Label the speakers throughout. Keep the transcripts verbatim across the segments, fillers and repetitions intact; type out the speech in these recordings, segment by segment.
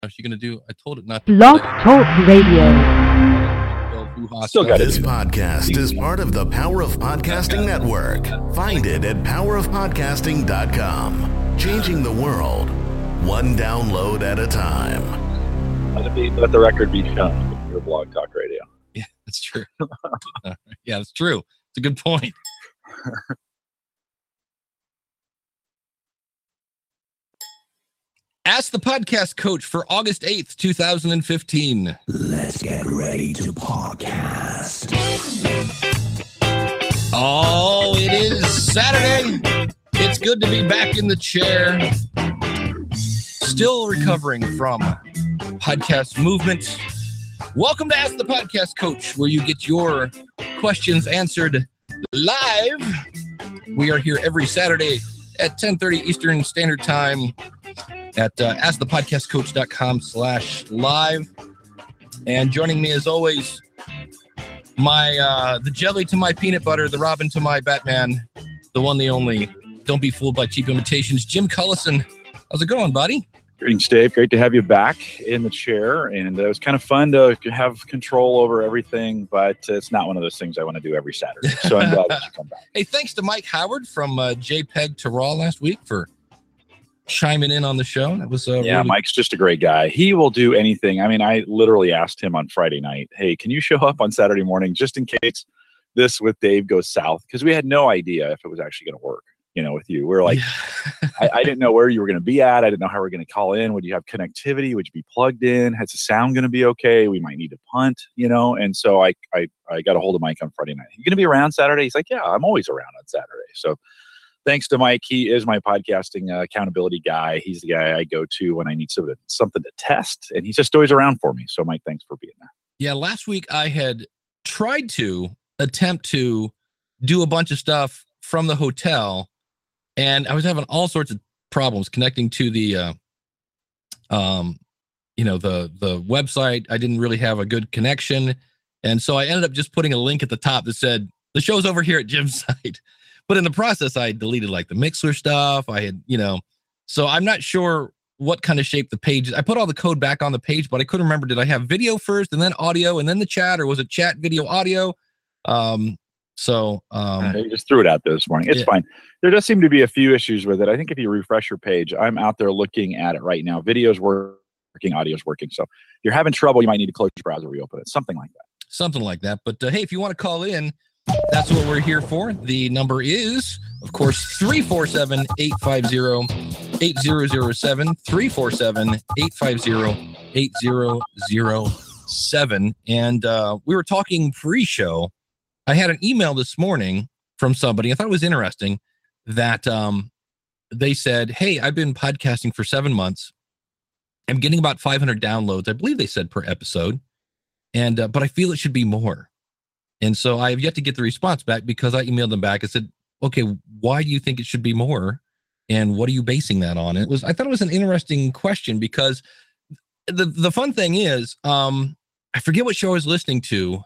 Speaker 1: Is she going to do? I told it not
Speaker 2: to. Blog Talk Radio.
Speaker 3: Still got this podcast is part of the Power of Podcasting Network. Find it at power of podcasting dot com. Changing the world, one download at a time.
Speaker 4: Let it be. Let the record be shown. Your Blog Talk Radio.
Speaker 1: Yeah, that's true. uh, yeah, that's true. It's a good point. Ask the Podcast Coach for August eighth, twenty fifteen.
Speaker 5: Let's get ready to podcast.
Speaker 1: Oh, it is Saturday. It's good to be back in the chair. Still recovering from podcast movement. Welcome to Ask the Podcast Coach, where you get your questions answered live. We are here every Saturday at ten thirty Eastern Standard Time at uh, ask the podcast coach dot com slash live. And joining me as always, my uh, the jelly to my peanut butter, the Robin to my Batman, the one, the only. Don't be fooled by cheap imitations. Jim Cullison. How's it going, buddy?
Speaker 4: Greetings, Dave. Great to have you back in the chair. And it was kind of fun to have control over everything, but it's not one of those things I want to do every Saturday. So I'm glad that you come back.
Speaker 1: Hey, thanks to Mike Howard from uh, JPEG to Raw last week for chiming in on the show. That was uh,
Speaker 4: yeah,
Speaker 1: really...
Speaker 4: Mike's just a great guy. He will do anything. I mean, I literally asked him on Friday night, hey, can you show up on Saturday morning just in case this with Dave goes south? Because we had no idea if it was actually going to work. You know, with you, we we're like, yeah. I, I didn't know where you were going to be at. I didn't know how we were going to call in. Would you have connectivity? Would you be plugged in? Has the sound going to be okay? We might need to punt, you know? And so I, I, I got a hold of Mike on Friday night. You going to be around Saturday? He's like, yeah, I'm always around on Saturday. So thanks to Mike. He is my podcasting uh, accountability guy. He's the guy I go to when I need something, something to test. And he's just always around for me. So Mike, thanks for being there.
Speaker 1: Yeah. Last week I had tried to attempt to do a bunch of stuff from the hotel, and I was having all sorts of problems connecting to the, uh, um, you know, the the website. I didn't really have a good connection, and so I ended up just putting a link at the top that said the show's over here at Jim's site. But in the process, I deleted like the Mixler stuff. I had, you know, so I'm not sure what kind of shape the page. I put all the code back on the page, but I couldn't remember. Did I have video first and then audio and then the chat, or was it chat, video, audio? Um, So um,
Speaker 4: you just threw it out there this morning. It's yeah. fine. There does seem to be a few issues with it. I think if you refresh your page, I'm out there looking at it right now. Video's working, audio's working. So if you're having trouble, you might need to close your browser, reopen it. Something like that.
Speaker 1: Something like that. But uh, hey, if you want to call in, that's what we're here for. The number is, of course, three four seven, eight five zero, eight zero zero seven, three four seven, eight five zero, eight zero zero seven. And uh, we were talking pre-show. I had an email this morning from somebody. I thought it was interesting that um, they said, hey, I've been podcasting for seven months. I'm getting about five hundred downloads, I believe they said, per episode. And uh, but I feel it should be more. And so I have yet to get the response back, because I emailed them back. I said, okay, why do you think it should be more? And what are you basing that on? And it was, I thought it was an interesting question, because the, the fun thing is, um, I forget what show I was listening to,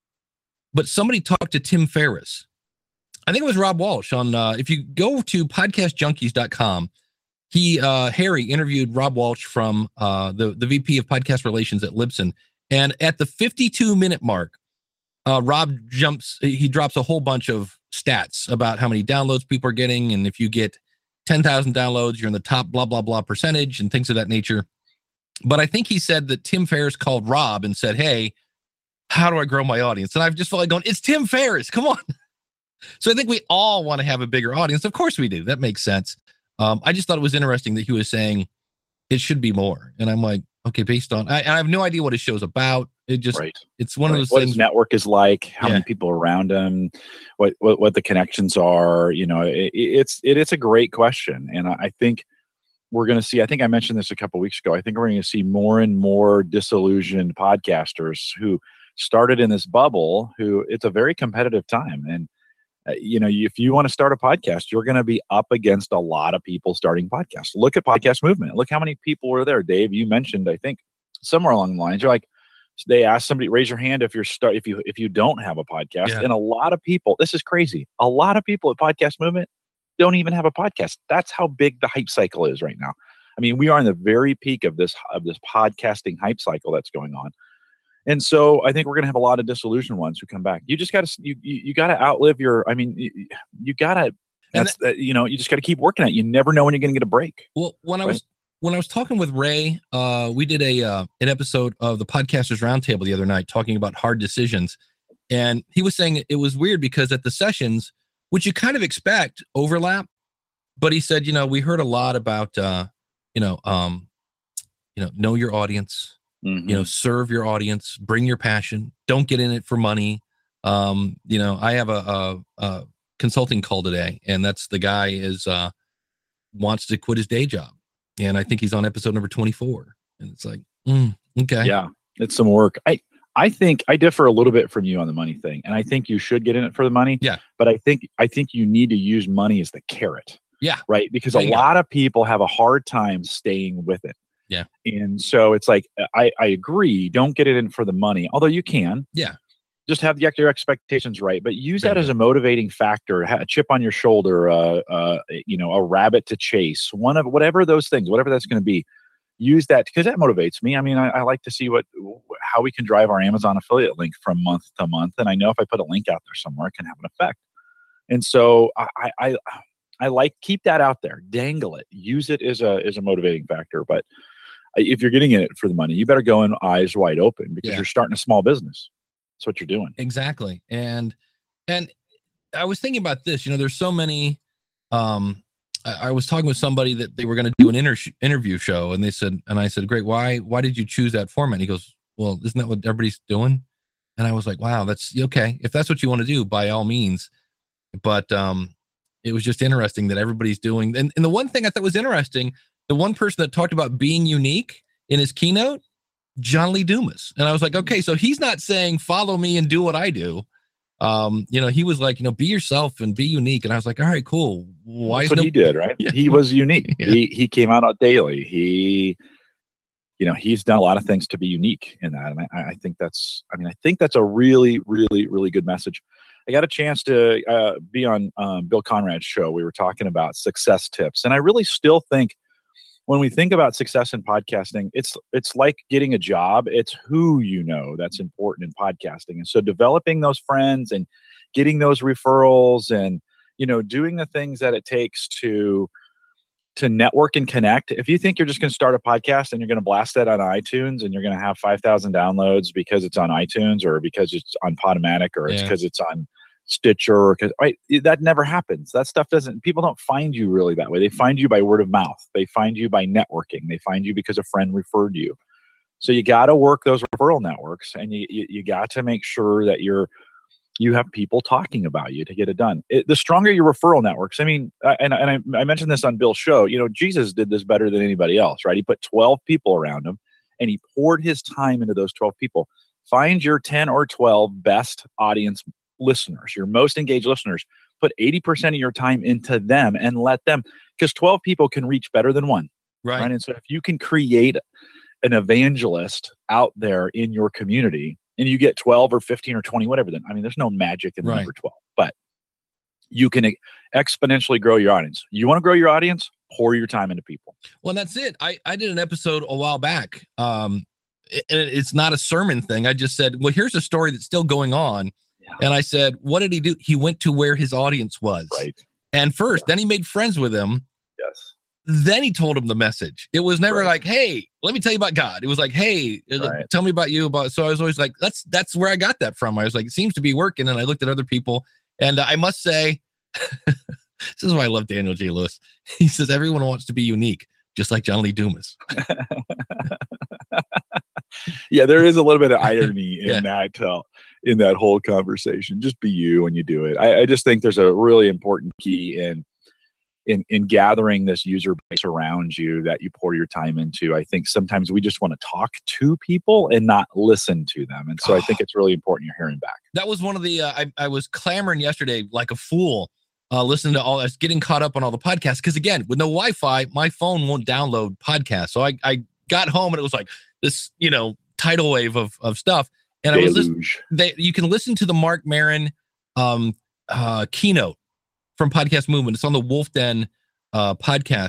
Speaker 1: but somebody talked to Tim Ferriss. I think it was Rob Walsh on, uh, if you go to podcast junkies dot com, he, uh, Harry interviewed Rob Walsh from uh, the, the V P of podcast relations at Libsyn. And at the fifty-two minute mark, uh, Rob jumps, he drops a whole bunch of stats about how many downloads people are getting. And if you get ten thousand downloads, you're in the top blah, blah, blah percentage and things of that nature. But I think he said that Tim Ferriss called Rob and said, hey, how do I grow my audience? And I've just felt like going, it's Tim Ferriss. Come on. So I think we all want to have a bigger audience. Of course we do. That makes sense. Um, I just thought it was interesting that he was saying it should be more. And I'm like, okay, based on, I, I have no idea what his show's about. It just, right. it's one right. of those
Speaker 4: what
Speaker 1: things.
Speaker 4: What his network is like, how yeah. many people are around him, what, what, what the connections are, you know, it, it's, it, it's a great question. And I, I think we're going to see, I think I mentioned this a couple of weeks ago. I think we're going to see more and more disillusioned podcasters who started in this bubble, who it's a very competitive time. And, uh, you know, if you want to start a podcast, you're going to be up against a lot of people starting podcasts. Look at Podcast Movement. Look how many people were there. Dave, you mentioned, I think somewhere along the lines, you're like, they asked somebody, raise your hand if you're start, if you, if you don't have a podcast. Yeah. And a lot of people, this is crazy. A lot of people at Podcast Movement don't even have a podcast. That's how big the hype cycle is right now. I mean, we are in the very peak of this of this podcasting hype cycle that's going on. And so I think we're going to have a lot of disillusioned ones who come back. You just got to you you, you got to outlive your. I mean, you, you got to. That's that, you know, you just got to keep working at it. You never know when you're going to get a break.
Speaker 1: Well, when
Speaker 4: right?
Speaker 1: I was when I was talking with Ray, uh, we did a uh, an episode of the Podcasters Roundtable the other night talking about hard decisions, and he was saying it was weird because at the sessions, which you kind of expect overlap, but he said, you know, we heard a lot about, uh, you know, um, you know, know your audience. Mm-hmm. You know, serve your audience, bring your passion, don't get in it for money. Um, you know, I have a, a, a consulting call today, and that's the guy is uh, wants to quit his day job. And I think he's on episode number twenty-four. And it's like, mm, okay.
Speaker 4: Yeah, it's some work. I, I think I differ a little bit from you on the money thing. And I think you should get in it for the money.
Speaker 1: Yeah.
Speaker 4: But I think, I think you need to use money as the carrot.
Speaker 1: Yeah.
Speaker 4: Right. Because
Speaker 1: Bingo.
Speaker 4: a lot of people have a hard time staying with it.
Speaker 1: Yeah.
Speaker 4: And so it's like, I, I agree. Don't get it in for the money, although you can.
Speaker 1: Yeah.
Speaker 4: Just have the, your expectations right, but use that as a motivating factor, a chip on your shoulder, uh, uh, you know, a rabbit to chase, one of whatever those things, whatever that's going to be. Use that because that motivates me. I mean, I, I like to see what how we can drive our Amazon affiliate link from month to month, and I know if I put a link out there somewhere, it can have an effect. And so I, I, I like keep that out there, dangle it, use it as a as a motivating factor, but. If you're getting in it for the money, you better go in eyes wide open because yeah. you're starting a small business. That's what you're doing.
Speaker 1: Exactly. And, and I was thinking about this, you know, there's so many, um, I, I was talking with somebody that they were going to do an inter- interview show, and they said, and I said, great. Why, why did you choose that format? And he goes, well, isn't that what everybody's doing? And I was like, wow, that's okay. If that's what you want to do, by all means. But, um, it was just interesting that everybody's doing. And, and the one thing I thought was interesting, the one person that talked about being unique in his keynote, John Lee Dumas. And I was like, okay, so he's not saying follow me and do what I do. Um, you know, he was like, you know, be yourself and be unique. And I was like, all right, cool. Why
Speaker 4: That's
Speaker 1: is
Speaker 4: what
Speaker 1: no-
Speaker 4: he did, right? Yeah. He was unique. Yeah. He he came out on daily. He, you know, he's done a lot of things to be unique in that. And I, I think that's, I mean, I think that's a really, really, really good message. I got a chance to uh, be on um, Bill Conrad's show. We were talking about success tips. And I really still think when we think about success in podcasting, it's it's like getting a job. It's who you know that's important in podcasting. And so developing those friends and getting those referrals and, you know, doing the things that it takes to to network and connect. If you think you're just going to start a podcast and you're going to blast that on iTunes and you're going to have five thousand downloads because it's on iTunes or because it's on Podomatic or it's because yeah. it's on Stitcher, or cause, right? That never happens. That stuff doesn't, people don't find you really that way. They find you by word of mouth. They find you by networking. They find you because a friend referred you. So you got to work those referral networks, and you, you, you got to make sure that you're, you have people talking about you to get it done. It, the stronger your referral networks, I mean, uh, and, and I, I mentioned this on Bill's show, you know, Jesus did this better than anybody else, right? He put twelve people around him and he poured his time into those twelve people. Find your ten or twelve best audience listeners, your most engaged listeners, put eighty percent of your time into them and let them, because twelve people can reach better than one.
Speaker 1: Right.
Speaker 4: right. And so if you can create an evangelist out there in your community and you get twelve or fifteen or twenty, whatever, then, I mean, there's no magic in the right. number twelve, but you can exponentially grow your audience. You want to grow your audience, pour your time into people.
Speaker 1: Well, that's it. I, I did an episode a while back. Um, it, it's not a sermon thing. I just said, well, here's a story that's still going on. And I said, what did he do? He went to where his audience was.
Speaker 4: Right.
Speaker 1: And first, yeah. then he made friends with them.
Speaker 4: Yes.
Speaker 1: Then he told him the message. It was never right. like, hey, let me tell you about God. It was like, hey, right. tell me about you. About. So I was always like, that's that's where I got that from. I was like, it seems to be working. And I looked at other people. And I must say, this is why I love Daniel J. Lewis. He says, everyone wants to be unique, just like John Lee Dumas.
Speaker 4: Yeah, there is a little bit of irony in
Speaker 1: yeah.
Speaker 4: that uh, in that whole conversation. Just be you when you do it. I, I just think there's a really important key in in in gathering this user base around you that you pour your time into. I think sometimes we just want to talk to people and not listen to them, and so I think it's really important you're hearing back.
Speaker 1: That was one of the uh, I I was clamoring yesterday like a fool, uh, listening to all. I was getting caught up on all the podcasts because again, with no Wi-Fi, my phone won't download podcasts. So I I got home and it was like this, you know, tidal wave of of stuff. And Deluge. I was listening, they, you can listen to the Mark Maron um, uh, keynote from Podcast Movement. It's on the Wolf Den uh, podcast.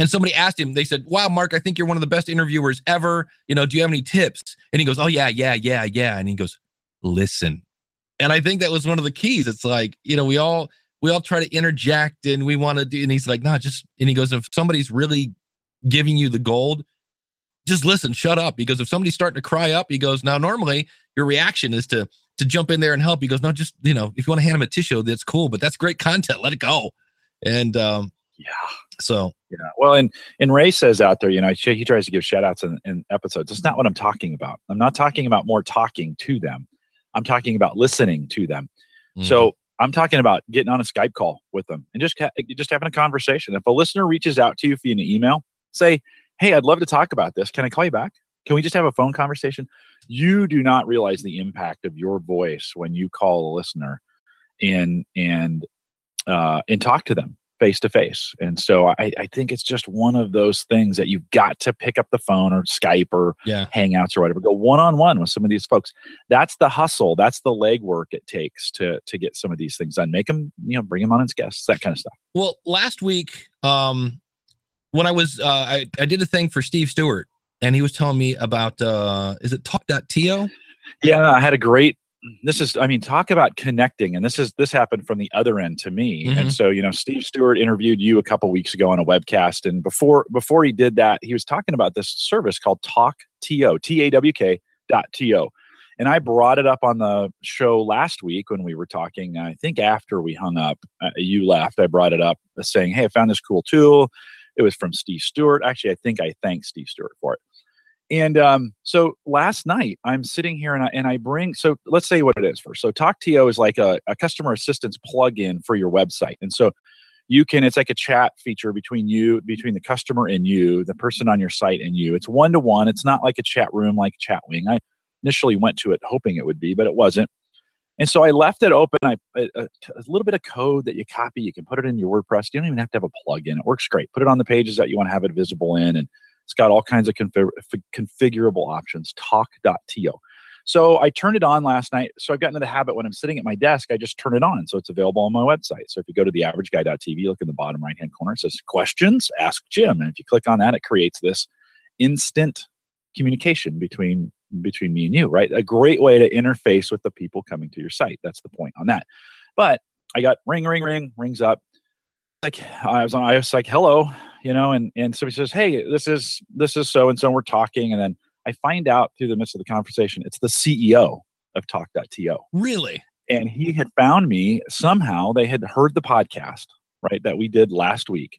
Speaker 1: And somebody asked him, they said, wow, Mark, I think you're one of the best interviewers ever. You know, do you have any tips? And he goes, oh, yeah, yeah, yeah, yeah. And he goes, listen. And I think that was one of the keys. It's like, you know, we all we all try to interject and we want to do. And he's like, no, just, and he goes, if somebody's really giving you the gold, just listen, shut up. Because if somebody's starting to cry up, he goes, now, normally your reaction is to to jump in there and help. He goes, no, just, you know, if you want to hand him a tissue, that's cool, but that's great content. Let it go. And, um,
Speaker 4: yeah.
Speaker 1: So,
Speaker 4: yeah. Well, and, and Ray says out there, you know, he tries to give shout outs in, in episodes. It's not what I'm talking about. I'm not talking about more talking to them. I'm talking about listening to them. Mm-hmm. So I'm talking about getting on a Skype call with them and just, just having a conversation. If a listener reaches out to you via an email, say, hey, I'd love to talk about this. Can I call you back? Can we just have a phone conversation? You do not realize the impact of your voice when you call a listener and, and, uh, and talk to them face to face. And so I, I think it's just one of those things that you've got to pick up the phone or Skype or
Speaker 1: yeah.
Speaker 4: Hangouts or whatever, go one-on-one with some of these folks. That's the hustle. That's the legwork it takes to, to get some of these things done. Make them, you know, bring them on as guests, that kind of stuff.
Speaker 1: Well, last week, um, when I was, uh, I, I did a thing for Steve Stewart and he was telling me about, uh, is it talk dot to?
Speaker 4: Yeah, I had a great, this is, I mean, talk about connecting. And this is, this happened from the other end to me. Mm-hmm. And so, you know, Steve Stewart interviewed you a couple weeks ago on a webcast. And before, before he did that, he was talking about this service called talk dot to, T A W K dot T O. And I brought it up on the show last week when we were talking, I think after we hung up, uh, you left, I brought it up saying, hey, I found this cool tool. It was from Steve Stewart. Actually, I think I thanked Steve Stewart for it. And um, so last night I'm sitting here and I, and I bring, so let's say what it is first. So talk dot to is like a, a customer assistance plugin for your website. And so you can, it's like a chat feature between you, between the customer and you, the person on your site and you. It's one-to-one. It's not like a chat room, like Chatwing. I initially went to it hoping it would be, but it wasn't. And so I left it open. I a, a little bit of code that you copy. You can put it in your WordPress. You don't even have to have a plugin. It works great. Put it on the pages that you want to have it visible in. And it's got all kinds of config- configurable options, talk dot to. So I turned it on last night. So I've gotten into the habit when I'm sitting at my desk, I just turn it on. So it's available on my website. So if you go to the average guy dot t v, look in the bottom right-hand corner, it says questions, ask Jim. And if you click on that, it creates this instant communication between, between me and you, right? A great way to interface with the people coming to your site. That's the point on that. But I got ring, ring, ring, rings up. Like I was on, I was like, hello. You know, and, and so he says, hey, this is, this is so-and-so, we're talking. And then I find out through the midst of the conversation, it's the C E O of talk dot to.
Speaker 1: Really?
Speaker 4: And he had found me somehow. They had heard the podcast, right, that we did last week.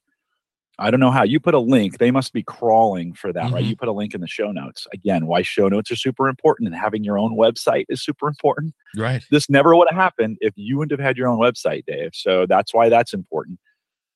Speaker 4: I don't know how. You put a link. They must be crawling for that, mm-hmm. right? You put a link in the show notes. Again, why show notes are super important and having your own website is super important.
Speaker 1: Right.
Speaker 4: This never would have happened if you wouldn't have had your own website, Dave. So that's why that's important.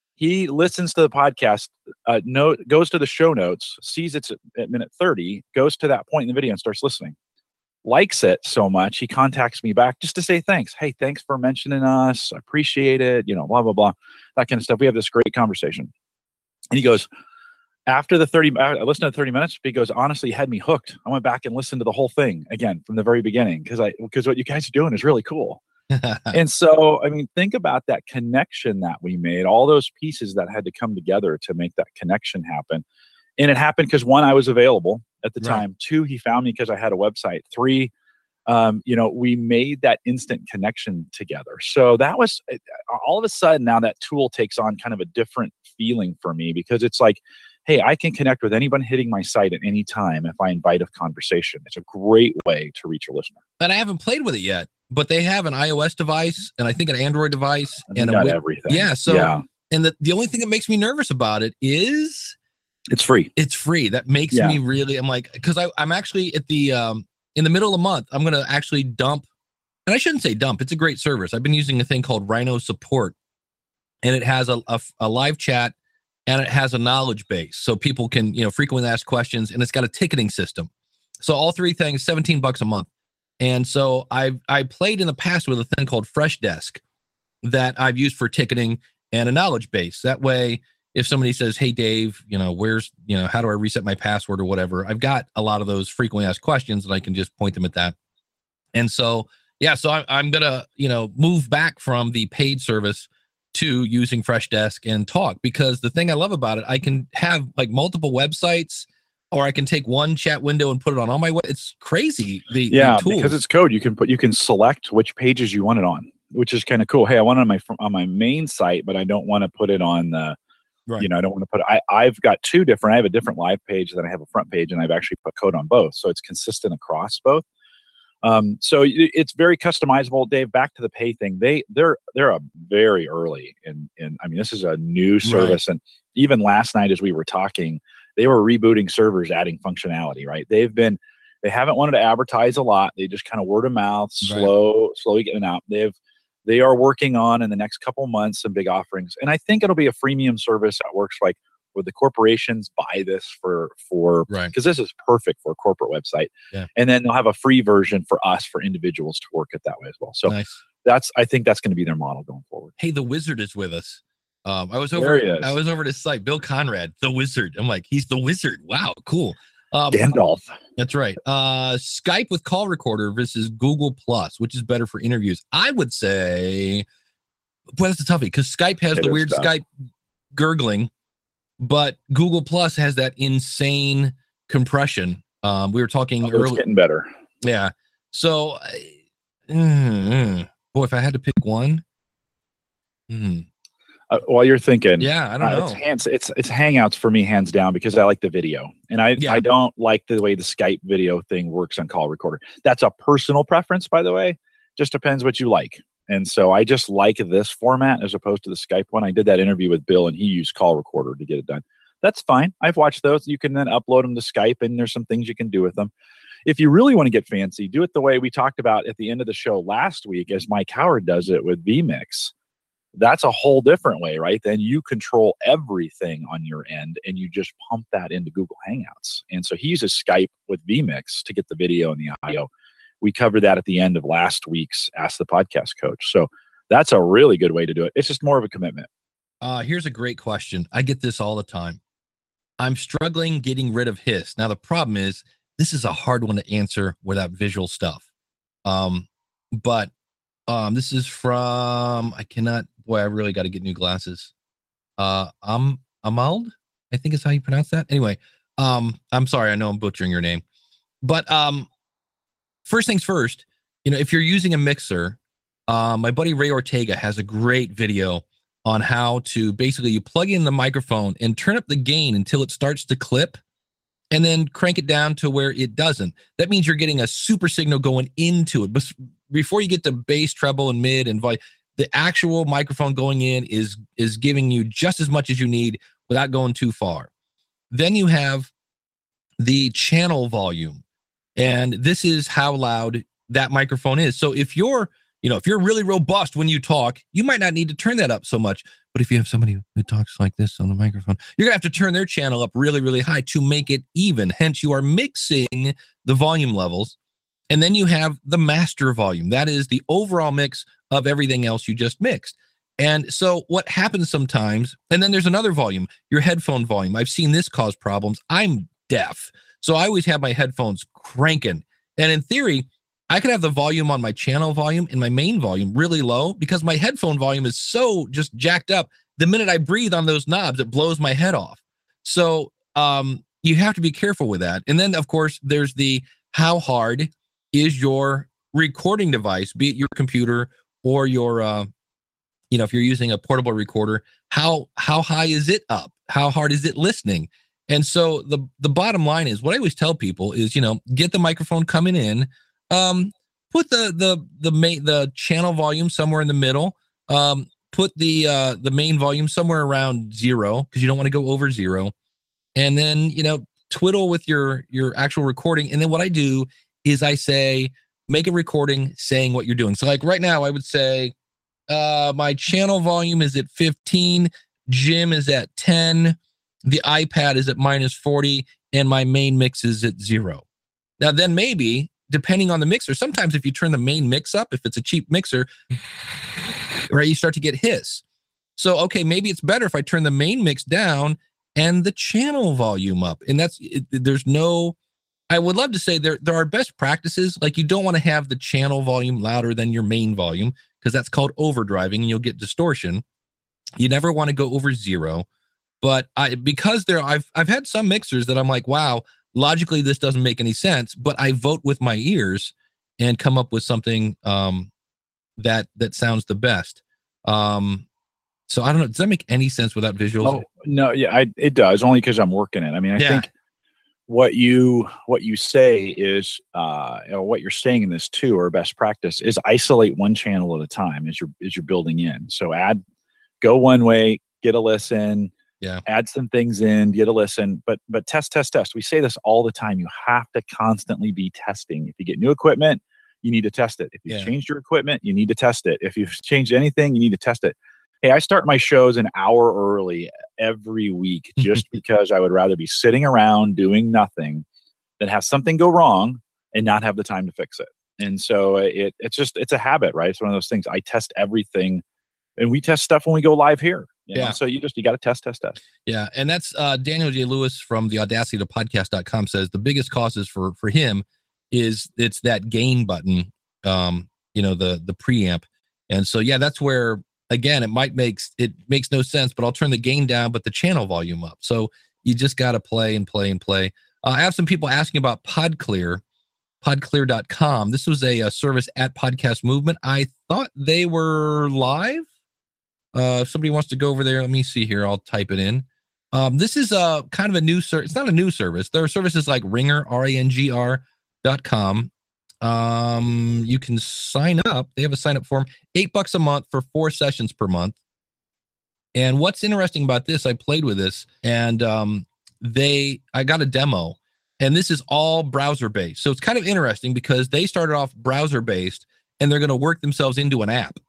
Speaker 4: He listens to the podcast, uh, note, goes to the show notes, sees it's at, at minute thirty, goes to that point in the video and starts listening. Likes it so much, he contacts me back just to say thanks. Hey, thanks for mentioning us. I appreciate it. You know, blah, blah, blah, that kind of stuff. We have this great conversation. And he goes, after the thirty, I listened to thirty minutes, he goes, honestly, had me hooked. I went back and listened to the whole thing again from the very beginning because I because what you guys are doing is really cool. And so, I mean, think about that connection that we made, all those pieces that had to come together to make that connection happen. And it happened because one, I was available at the time. Right. Two, he found me because I had a website. Three, um, you know, we made that instant connection together. So that was all of a sudden now that tool takes on kind of a different feeling for me because it's like, hey, I can connect with anyone hitting my site at any time if I invite a conversation. It's a great way to reach a listener.
Speaker 1: And I haven't played with it yet, but they have an iOS device and I think an Android device.
Speaker 4: And,
Speaker 1: and
Speaker 4: got
Speaker 1: a,
Speaker 4: everything.
Speaker 1: Yeah. So, yeah. And the, the only thing that makes me nervous about it is
Speaker 4: it's free.
Speaker 1: It's free. That makes yeah. me really, I'm like, because I'm actually at the, um, in the middle of the month, I'm going to actually dump, and I shouldn't say dump. It's a great service. I've been using a thing called Rhino Support, and it has a, a, a live chat and it has a knowledge base. So people can, you know, frequently ask questions, and it's got a ticketing system. So all three things, seventeen bucks a month. And so I've, I played in the past with a thing called Freshdesk that I've used for ticketing and a knowledge base. That way, if somebody says, hey, Dave, you know, where's, you know, how do I reset my password or whatever? I've got a lot of those frequently asked questions and I can just point them at that. And so, yeah, so I, I'm going to, you know, move back from the paid service to using Freshdesk and Talk, because the thing I love about it, I can have like multiple websites, or I can take one chat window and put it on all my web. It's crazy. The
Speaker 4: yeah,
Speaker 1: the tools.
Speaker 4: Because it's code. You can put you can select which pages you want it on, which is kind of cool. Hey, I want it on my on my main site, but I don't want to put it on the. Right. You know, I don't want to put. I I've got two different. I have a different live page, then I have a front page, and I've actually put code on both, so it's consistent across both. Um, so it's very customizable. Dave, back to the pay thing. They they're they're a very early in in. I mean, this is a new service, right. And even last night as we were talking, they were rebooting servers, adding functionality. Right? They've been they haven't wanted to advertise a lot. They just kind of word of mouth, slow, right. slowly getting out. They've they are working on in the next couple months some big offerings, and I think it'll be a freemium service that works like. Where the corporations buy this for for because right. this is perfect for a corporate website, yeah. And then they'll have a free version for us for individuals to work it that way as well. So nice. that's I think that's going to be their model going forward.
Speaker 1: Hey, the Wizard is with us. Um, I was over. I was over to his site. Bill Conrad, the Wizard. I'm like, he's the Wizard. Wow, cool. Um,
Speaker 4: Gandalf.
Speaker 1: That's right. Uh, Skype with call recorder versus Google Plus, which is better for interviews? I would say, boy, that's a toughie because Skype has it the weird tough. Skype gurgling. But Google Plus has that insane compression. Um, we were talking
Speaker 4: oh,
Speaker 1: earlier.
Speaker 4: It's getting better.
Speaker 1: Yeah. So, mm, boy, if I had to pick one. Mm.
Speaker 4: Uh, while you're thinking.
Speaker 1: Yeah, I don't uh, know.
Speaker 4: It's, hands, it's it's Hangouts for me, hands down, because I like the video. And I, yeah. I don't like the way the Skype video thing works on call recorder. That's a personal preference, by the way. Just depends what you like. And so I just like this format as opposed to the Skype one. I did that interview with Bill and he used call recorder to get it done. That's fine. I've watched those. You can then upload them to Skype and there's some things you can do with them. If you really want to get fancy, do it the way we talked about at the end of the show last week as Mike Howard does it with vMix. That's a whole different way, right? Then you control everything on your end and you just pump that into Google Hangouts. And so he uses Skype with vMix to get the video and the audio. We covered that at the end of last week's Ask the Podcast Coach. So that's a really good way to do it. It's just more of a commitment.
Speaker 1: Uh, here's a great question. I get this all the time. I'm struggling getting rid of hiss. Now, the problem is this is a hard one to answer without visual stuff. Um, but um, this is from, I cannot, boy, I really got to get new glasses. Uh, um, Amald, I think is how you pronounce that. Anyway, um, I'm sorry. I know I'm butchering your name. But um, first things first, you know, if you're using a mixer, uh, my buddy Ray Ortega has a great video on how to basically you plug in the microphone and turn up the gain until it starts to clip and then crank it down to where it doesn't. That means you're getting a super signal going into it. But before you get to bass, treble, and mid and volume, the actual microphone going in is, is giving you just as much as you need without going too far. Then you have the channel volume. And this is how loud that microphone is. So if you're, you know, if you're really robust when you talk, you might not need to turn that up so much. But if you have somebody who talks like this on the microphone, you're gonna have to turn their channel up really, really high to make it even. Hence, you are mixing the volume levels. And then you have the master volume. That is the overall mix of everything else you just mixed. And so what happens sometimes, and then there's another volume, your headphone volume. I've seen this cause problems. I'm deaf. So I always have my headphones cranking. And in theory, I could have the volume on my channel volume and my main volume really low because my headphone volume is so just jacked up. The minute I breathe on those knobs, it blows my head off. So um, you have to be careful with that. And then, of course, there's the how hard is your recording device, be it your computer or your, uh, you know, if you're using a portable recorder, how how high is it up? How hard is it listening? And so the the bottom line is what I always tell people is, you know, get the microphone coming in, um, put the the the main the channel volume somewhere in the middle, um, put the uh, the main volume somewhere around zero because you don't want to go over zero, and then you know twiddle with your your actual recording. And then what I do is I say make a recording saying what you're doing. So like right now I would say uh, my channel volume is at fifteen, Jim is at ten. The iPad is at minus forty and my main mix is at zero. Now then maybe, depending on the mixer, sometimes if you turn the main mix up, if it's a cheap mixer, right, you start to get hiss. So, okay, maybe it's better if I turn the main mix down and the channel volume up. And that's, it, there's no, I would love to say there, there are best practices. Like you don't want to have the channel volume louder than your main volume because that's called overdriving and you'll get distortion. You never want to go over zero. But I because there I've I've had some mixers that I'm like, wow, logically this doesn't make any sense, but I vote with my ears and come up with something um, that that sounds the best. Um, so I don't know. Does that make any sense without visuals?
Speaker 4: Oh, no, yeah, I, it does, only because I'm working it. I mean, I
Speaker 1: yeah.
Speaker 4: think what you what you say is uh, you know, what you're saying in this too, or best practice is isolate one channel at a time as you're as you're building in. So add, go one way, get a listen.
Speaker 1: Yeah.
Speaker 4: Add some things in, get a listen, but but test, test, test. We say this all the time. You have to constantly be testing. If you get new equipment, you need to test it. If you've
Speaker 1: yeah.
Speaker 4: changed your equipment, you need to test it. If you've changed anything, you need to test it. Hey, I start my shows an hour early every week just because I would rather be sitting around doing nothing than have something go wrong and not have the time to fix it. And so it it's just, it's a habit, right? It's one of those things. I test everything, and we test stuff when we go live here. You know?
Speaker 1: Yeah.
Speaker 4: So you just, you got to test, test, test.
Speaker 1: Yeah. And that's uh, Daniel J. Lewis from the audacity to podcast dot com says the biggest causes for, for him is it's that gain button, um, you know, the, the preamp. And so, yeah, that's where, again, it might makes, it makes no sense, but I'll turn the gain down, but the channel volume up. So you just got to play and play and play. Uh, I have some people asking about PodClear, podclear dot com. This was a, a service at Podcast Movement. I thought they were live. Uh, if somebody wants to go over there, let me see here. I'll type it in. Um, this is a kind of a new service. It's not a new service. There are services like Ringr, R A N G R dot com. Um, you can sign up. They have a sign up form, eight bucks a month for four sessions per month. And what's interesting about this, I played with this and, um, they, I got a demo and this is all browser based. So it's kind of interesting because they started off browser based and they're going to work themselves into an app.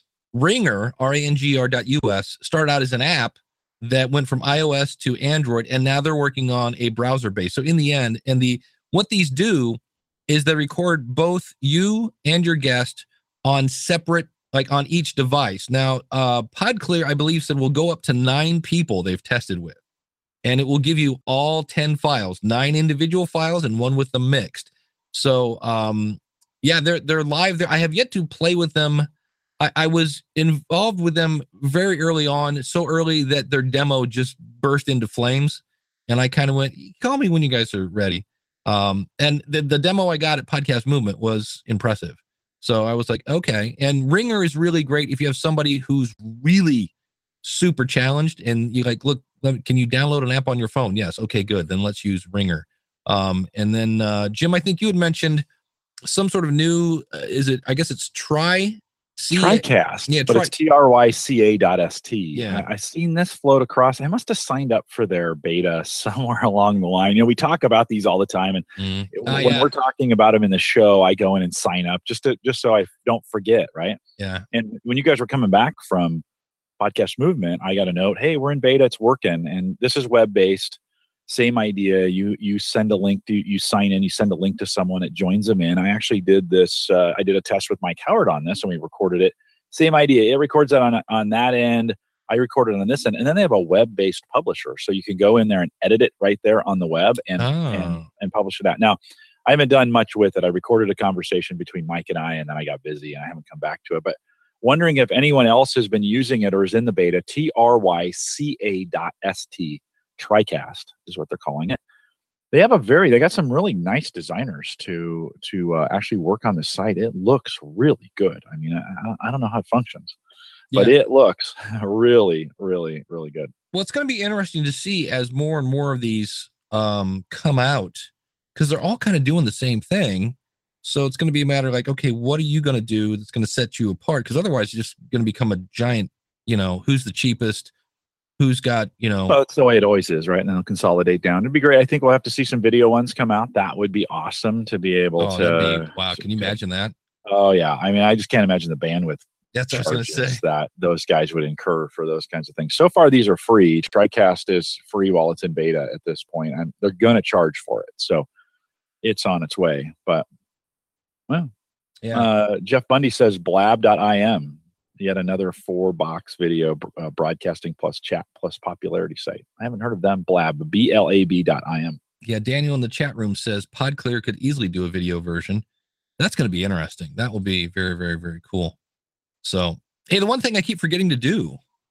Speaker 1: Ringr, R A N G R dot U S, started out as an app that went from iOS to Android, and now they're working on a browser base. So in the end, and the what these do is they record both you and your guest on separate, like on each device. Now, uh, PodClear, I believe, said will go up to nine people they've tested with, and it will give you all ten files, nine individual files and one with them mixed. So, um, yeah, they're they're live there. I have yet to play with them. I, I was involved with them very early on, so early that their demo just burst into flames. And I kind of went, call me when you guys are ready. Um, and the, the demo I got at Podcast Movement was impressive. So I was like, okay. And Ringr is really great if you have somebody who's really super challenged and you like, look, can you download an app on your phone? Yes. Okay, good. Then let's use Ringr. Um, and then uh, Jim, I think you had mentioned some sort of new, uh, is it, I guess it's Try. C-
Speaker 4: TriCast,
Speaker 1: yeah,
Speaker 4: but
Speaker 1: try-
Speaker 4: it's T R Y C A dot S T.
Speaker 1: Yeah.
Speaker 4: I, I've seen this float across. I must have signed up for their beta somewhere along the line. You know, we talk about these all the time, and
Speaker 1: mm.
Speaker 4: when
Speaker 1: uh, yeah.
Speaker 4: we're talking about them in the show, I go in and sign up just to just so I don't forget, right?
Speaker 1: Yeah.
Speaker 4: And when you guys were coming back from Podcast Movement, I got a note, hey, we're in beta, it's working, and this is web based. Same idea. You you send a link to you sign in. You send a link to someone. It joins them in. I actually did this. Uh, I did a test with Mike Howard on this, and we recorded it. Same idea. It records that on on that end. I recorded on this end, and then they have a web-based publisher, so you can go in there and edit it right there on the web and
Speaker 1: oh.
Speaker 4: and, and publish it out. Now, I haven't done much with it. I recorded a conversation between Mike and I, and then I got busy and I haven't come back to it. But wondering if anyone else has been using it or is in the beta. T R Y C A dot S T. TriCast is what they're calling it. They have a very, they got some really nice designers to to uh, actually work on the site. It looks really good. I mean, I, I don't know how it functions, but
Speaker 1: yeah.
Speaker 4: it looks really, really, really good.
Speaker 1: Well, it's going to be interesting to see as more and more of these um, come out because they're all kind of doing the same thing. So it's going to be a matter of like, okay, what are you going to do that's going to set you apart? Because otherwise, you're just going to become a giant, you know, who's the cheapest? Who's got, you know,
Speaker 4: well, it's the way it always is, right? And they'll consolidate down. It'd be great. I think we'll have to see some video ones come out. That would be awesome to be able
Speaker 1: oh,
Speaker 4: to.
Speaker 1: Be, wow. Can you imagine that?
Speaker 4: Oh, yeah. I mean, I just can't imagine the bandwidth
Speaker 1: That's what I was going to say.
Speaker 4: that those guys would incur for those kinds of things. So far, these are free. TriCast is free while it's in beta at this point. And they're going to charge for it. So it's on its way. But, well,
Speaker 1: yeah.
Speaker 4: Uh, Jeff Bundy says blab dot I M. Yet another four box video uh, broadcasting plus chat plus popularity site. I haven't heard of them. Blab, B L A B dot I M.
Speaker 1: Yeah, Daniel in the chat room says PodClear could easily do a video version. That's going to be interesting. That will be very, very, very cool. So, hey, the one thing I keep forgetting to do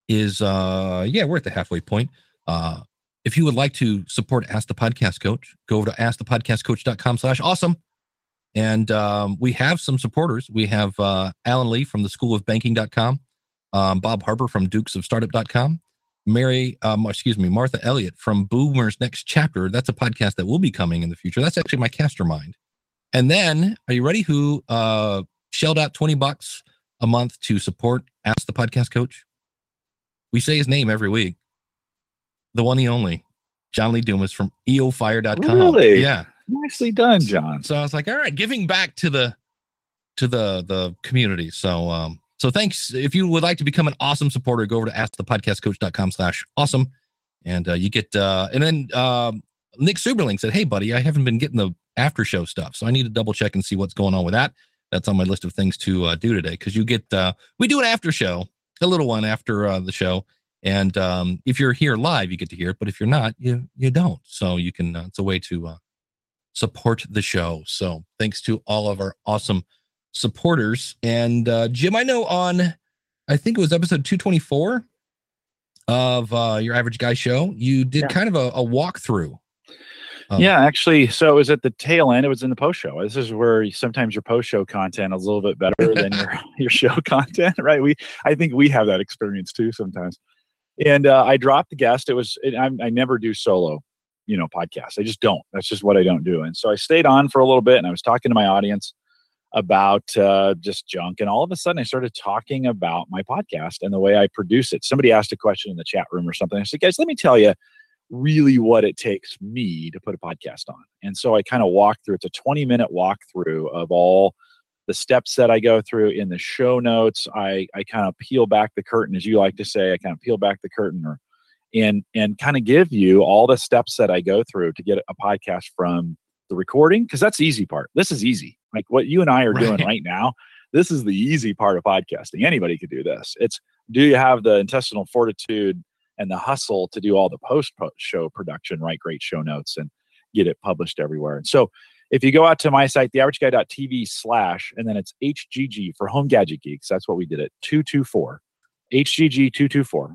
Speaker 1: is, uh, yeah, we're at the halfway point. Uh, if you would like to support Ask the Podcast Coach, go over to ask the podcast coach dot com slash awesome. And um, we have some supporters. We have uh, Alan Lee from the school of banking dot com, um, Bob Harper from dukes of startup dot com, Mary, um, excuse me, Martha Elliott from Boomer's Next Chapter. That's a podcast that will be coming in the future. That's actually my Castermind. And then, are you ready? Who uh, shelled out twenty bucks a month to support Ask the Podcast Coach? We say his name every week. The one, the only, John Lee Dumas from E O fire dot com.
Speaker 4: Really?
Speaker 1: Yeah.
Speaker 4: Nicely done, John.
Speaker 1: So I was like, all right, giving back to the to the the community. So um, so thanks. If you would like to become an awesome supporter, go over to ask the podcast coach dot com slash awesome. And uh, you get uh, and then um, Nick Suberling said, hey buddy, I haven't been getting the after show stuff. So I need to double check and see what's going on with that. That's on my list of things to uh, do today. Cause you get uh, we do an after show, a little one after uh, the show. And um, if you're here live, you get to hear it. But if you're not, you you don't. So you can uh, it's a way to uh, support the show. So thanks to all of our awesome supporters. And uh, Jim, I know on, I think it was episode two twenty-four of uh, Your Average Guy Show, you did yeah. kind of a, a walkthrough. Um,
Speaker 4: yeah, actually. So it was at the tail end. It was in the post show. This is where sometimes your post show content is a little bit better than your, your show content, right? We, I think we have that experience too sometimes. And uh, I dropped the guest. It was, it, I, I never do solo, you know, podcasts. I just don't. That's just what I don't do. And so I stayed on for a little bit and I was talking to my audience about uh, just junk. And all of a sudden I started talking about my podcast and the way I produce it. Somebody asked a question in the chat room or something. I said, guys, let me tell you really what it takes me to put a podcast on. And so I kind of walked through, it's a twenty minute walkthrough of all the steps that I go through in the show notes. I, I kind of peel back the curtain, as you like to say, I kind of peel back the curtain or and and kind of give you all the steps that I go through to get a podcast from the recording, because that's the easy part. This is easy. Like what you and I are right. doing right now, this is the easy part of podcasting. Anybody could do this. It's, do you have the intestinal fortitude and the hustle to do all the post-show production, write great show notes, and get it published everywhere? And so if you go out to my site, the average guy dot t v slash, and then it's H G G for Home Gadget Geeks. That's what we did it. two two four. H G G two two four.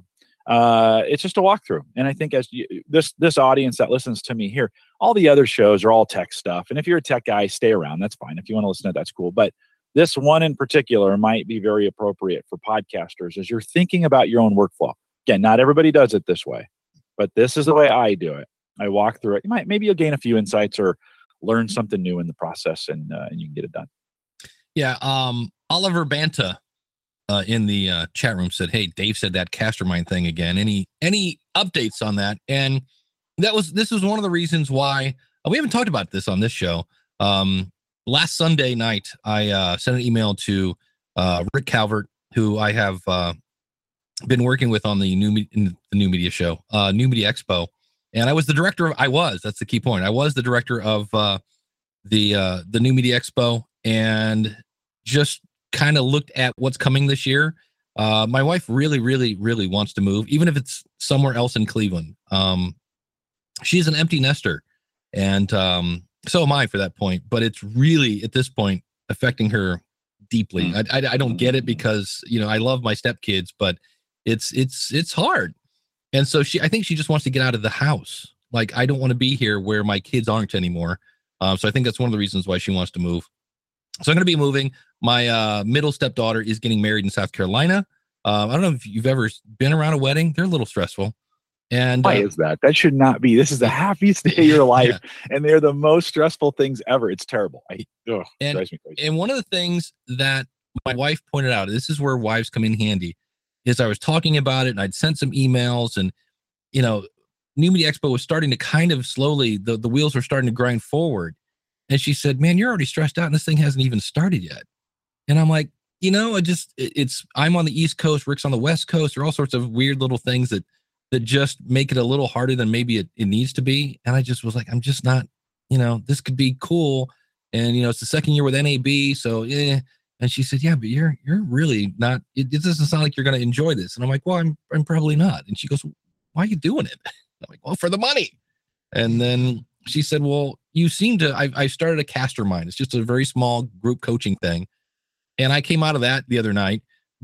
Speaker 4: Uh, it's just a walkthrough. And I think as you, this, this audience that listens to me here, all the other shows are all tech stuff. And if you're a tech guy, stay around. That's fine. If you want to listen to it, that's cool. But this one in particular might be very appropriate for podcasters as you're thinking about your own workflow. Again, not everybody does it this way, but this is the way I do it. I walk through it. You might, maybe you'll gain a few insights or learn something new in the process, and uh, and you can get it done.
Speaker 1: Yeah. Um, Oliver Banta uh, in the uh, chat room said, hey, Dave said that Castermind thing again. Any, any updates on that? And that was, this was one of the reasons why uh, we haven't talked about this on this show. Um, last Sunday night, I uh, sent an email to uh, Rick Calvert, who I have uh, been working with on the new, me- in the new media show, uh, New Media Expo. And I was the director of, I was, that's the key point. I was the director of uh, the, uh, the New Media Expo, and just kind of looked at what's coming this year. Uh, my wife really, really, really wants to move, even if it's somewhere else in Cleveland. Um, she's an empty nester, and um, so am I for that point, but it's really at this point affecting her deeply. I, I, I don't get it because, you know, I love my stepkids, but it's, it's, it's hard. And so she, I think she just wants to get out of the house. Like, I don't want to be here where my kids aren't anymore. Um, so I think that's one of the reasons why she wants to move. So I'm going to be moving. My uh, middle stepdaughter is getting married in South Carolina. Um, I don't know if you've ever been around a wedding. They're a little stressful. And
Speaker 4: why
Speaker 1: uh,
Speaker 4: is that? That should not be. This is the happiest day of your life, yeah. and they're the most stressful things ever. It's terrible. I, ugh,
Speaker 1: and,
Speaker 4: drives me crazy.
Speaker 1: And one of the things that my wife pointed out, this is where wives come in handy, is I was talking about it and I'd sent some emails, and, you know, New Media Expo was starting to kind of slowly, the, the wheels were starting to grind forward. And she said, man, you're already stressed out and this thing hasn't even started yet. And I'm like, you know, I just, it, it's, I'm on the East Coast, Rick's on the West Coast. There are all sorts of weird little things that, that just make it a little harder than maybe it, it needs to be. And I just was like, I'm just not, you know, this could be cool. And, you know, it's the second year with N A B. So, yeah. And she said, yeah, but you're, you're really not, it, it doesn't sound like you're going to enjoy this. And I'm like, well, I'm, I'm probably not. And she goes, why are you doing it? I'm like, well, for the money. And then she said, well, you seem to, I, I started a Castermind. It's just a very small group coaching thing. And I came out of that the other night, just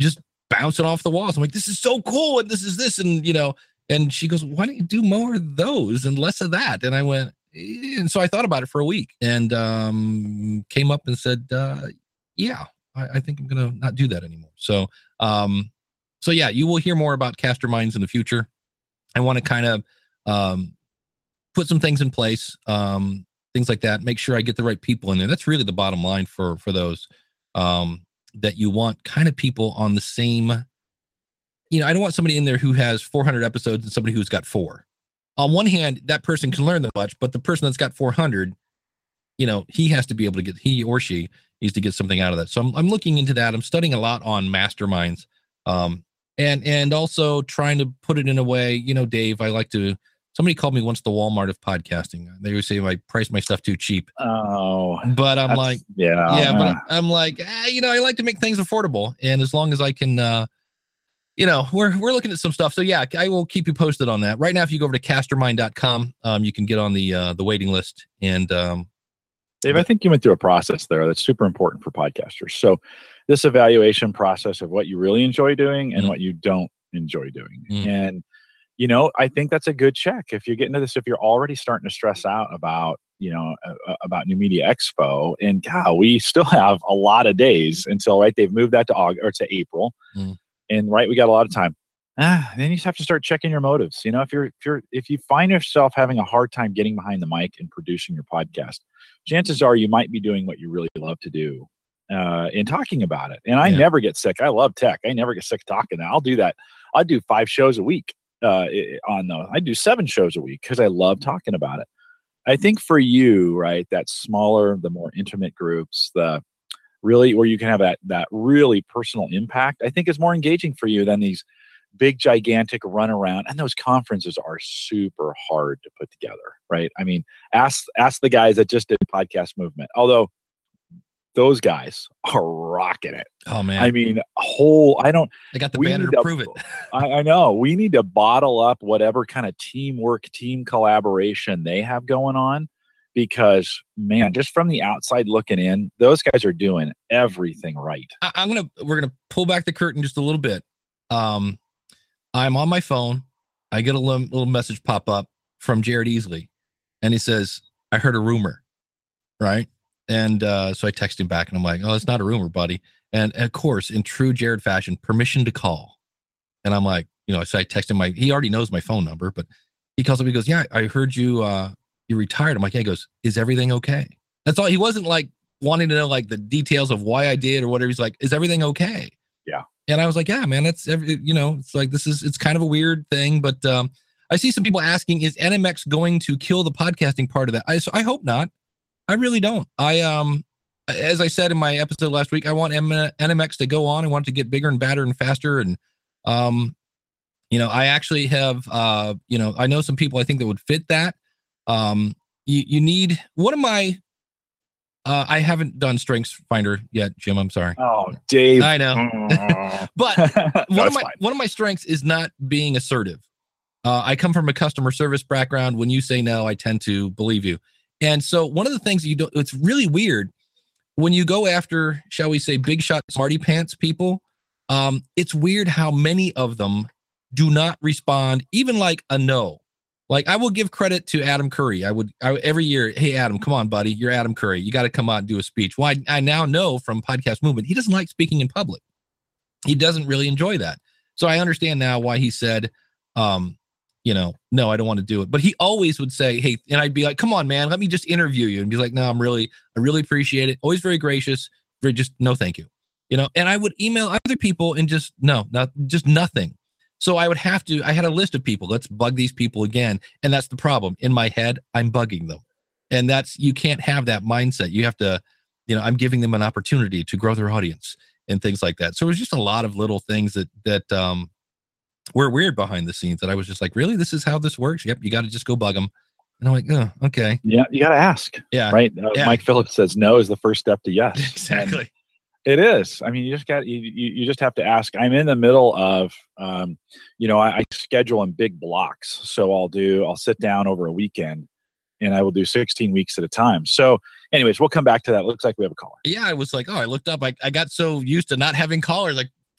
Speaker 1: bouncing off the walls. I'm like, this is so cool. And this is this. And, you know, and she goes, why don't you do more of those and less of that? And I went, eh. And so I thought about it for a week and um, came up and said, uh, yeah, I, I think I'm going to not do that anymore. So, um, so yeah, you will hear more about Casterminds in the future. I want to kind of um, put some things in place, um, things like that. Make sure I get the right people in there. That's really the bottom line for, for those. Um, that you want kind of people on the same, you know, I don't want somebody in there who has four hundred episodes and somebody who's got four. On one hand, that person can learn that much, but the person that's got four hundred, you know, he has to be able to get, he or she needs to get something out of that. So I'm, I'm looking into that. I'm studying a lot on masterminds, um, and, and also trying to put it in a way, you know, Dave, I like to, somebody called me once the Walmart of podcasting. They would say I price my stuff too cheap.
Speaker 4: Oh,
Speaker 1: but I'm like,
Speaker 4: yeah,
Speaker 1: yeah, but I'm like, eh, you know, I like to make things affordable, and as long as I can, uh, you know, we're we're looking at some stuff. So yeah, I will keep you posted on that. Right now, if you go over to castermind dot com, um, you can get on the uh, the waiting list. And um,
Speaker 4: Dave, I think you went through a process there that's super important for podcasters. So this evaluation process of what you really enjoy doing and mm-hmm. what you don't enjoy doing, mm-hmm. and you know, I think that's a good check. If you get into this, if you're already starting to stress out about, you know, uh, about New Media Expo, and God, we still have a lot of days until, right, they've moved that to August or to April, mm. and right, we got a lot of time. Ah, then you just have to start checking your motives. You know, if you're if you're if you find yourself having a hard time getting behind the mic and producing your podcast, chances are you might be doing what you really love to do, uh, and talking about it. And I yeah. never get sick. I love tech. I never get sick talking. I'll do that. I'll do five shows a week. Uh, on those, I do seven shows a week because I love talking about it. I think for you, right, that smaller, the more intimate groups, the really where you can have that that really personal impact, I think is more engaging for you than these big, gigantic run around. And those conferences are super hard to put together, right? I mean, ask ask the guys that just did Podcast Movement. Although those guys are rocking it.
Speaker 1: Oh man!
Speaker 4: I mean, whole. I don't.
Speaker 1: They got the banner to, to prove it.
Speaker 4: I, I know. We need to bottle up whatever kind of teamwork, team collaboration they have going on, because man, just from the outside looking in, those guys are doing everything right.
Speaker 1: I, I'm gonna. We're gonna pull back the curtain just a little bit. Um, I'm on my phone. I get a little, little message pop up from Jared Easley, and he says, "I heard a rumor," right? And uh, so I text him back and I'm like, oh, it's not a rumor, buddy. And, and of course, in true Jared fashion, permission to call. And I'm like, you know, so I text him my, he already knows my phone number, but he calls up, he goes, yeah, I heard you, uh, you retired. I'm like, yeah, he goes, is everything okay? That's all. He wasn't like wanting to know like the details of why I did or whatever. He's like, is everything okay?
Speaker 4: Yeah.
Speaker 1: And I was like, yeah, man, that's every, you know, it's like, this is, it's kind of a weird thing, but um, I see some people asking, is N M X going to kill the podcasting part of that? I, so I hope not. I really don't. I, um, as I said in my episode last week, I want M- N M X to go on. I want it to get bigger and badder and faster. And, um, you know, I actually have, uh, you know, I know some people I think that would fit that. Um, you, you need, what am I, uh, I haven't done Strengths Finder yet, Jim. I'm sorry.
Speaker 4: Oh, Dave.
Speaker 1: I know. But
Speaker 4: no,
Speaker 1: one of my,
Speaker 4: fine.
Speaker 1: one of my strengths is not being assertive. Uh, I come from a customer service background. When you say no, I tend to believe you. And so one of the things that you do, it's really weird when you go after, shall we say, big shot smarty pants people. Um, it's weird how many of them do not respond, even like a no. Like I will give credit to Adam Curry. I would I, every year, hey Adam, come on, buddy, you're Adam Curry. You got to come out and do a speech. Well, I, I now know from Podcast Movement, he doesn't like speaking in public. He doesn't really enjoy that. So I understand now why he said, um, you know, no, I don't want to do it. But he always would say, hey, and I'd be like, come on, man, let me just interview you. And be like, no, I'm really, I really appreciate it. Always very gracious. Very just, no, thank you. You know, and I would email other people and just, no, not just nothing. So I would have to, I had a list of people. Let's bug these people again. And that's the problem. In my head, I'm bugging them. And that's, you can't have that mindset. You have to, you know, I'm giving them an opportunity to grow their audience and things like that. So it was just a lot of little things that, that, um, were weird behind the scenes that I was just like, really, this is how this works? Yep. You got to just go bug them. And I'm like, oh, okay.
Speaker 4: Yeah. You got to ask.
Speaker 1: Yeah.
Speaker 4: Right. Uh,
Speaker 1: yeah.
Speaker 4: Mike Phillips says no is the first step to yes.
Speaker 1: Exactly.
Speaker 4: And it is. I mean, you just got, you, you, you just have to ask. I'm in the middle of, um, you know, I, I schedule in big blocks. So I'll do, I'll sit down over a weekend and I will do sixteen weeks at a time. So anyways, we'll come back to that. It looks like we have a caller.
Speaker 1: Yeah. I was like, oh, I looked up. I, I got so used to not having callers. Like,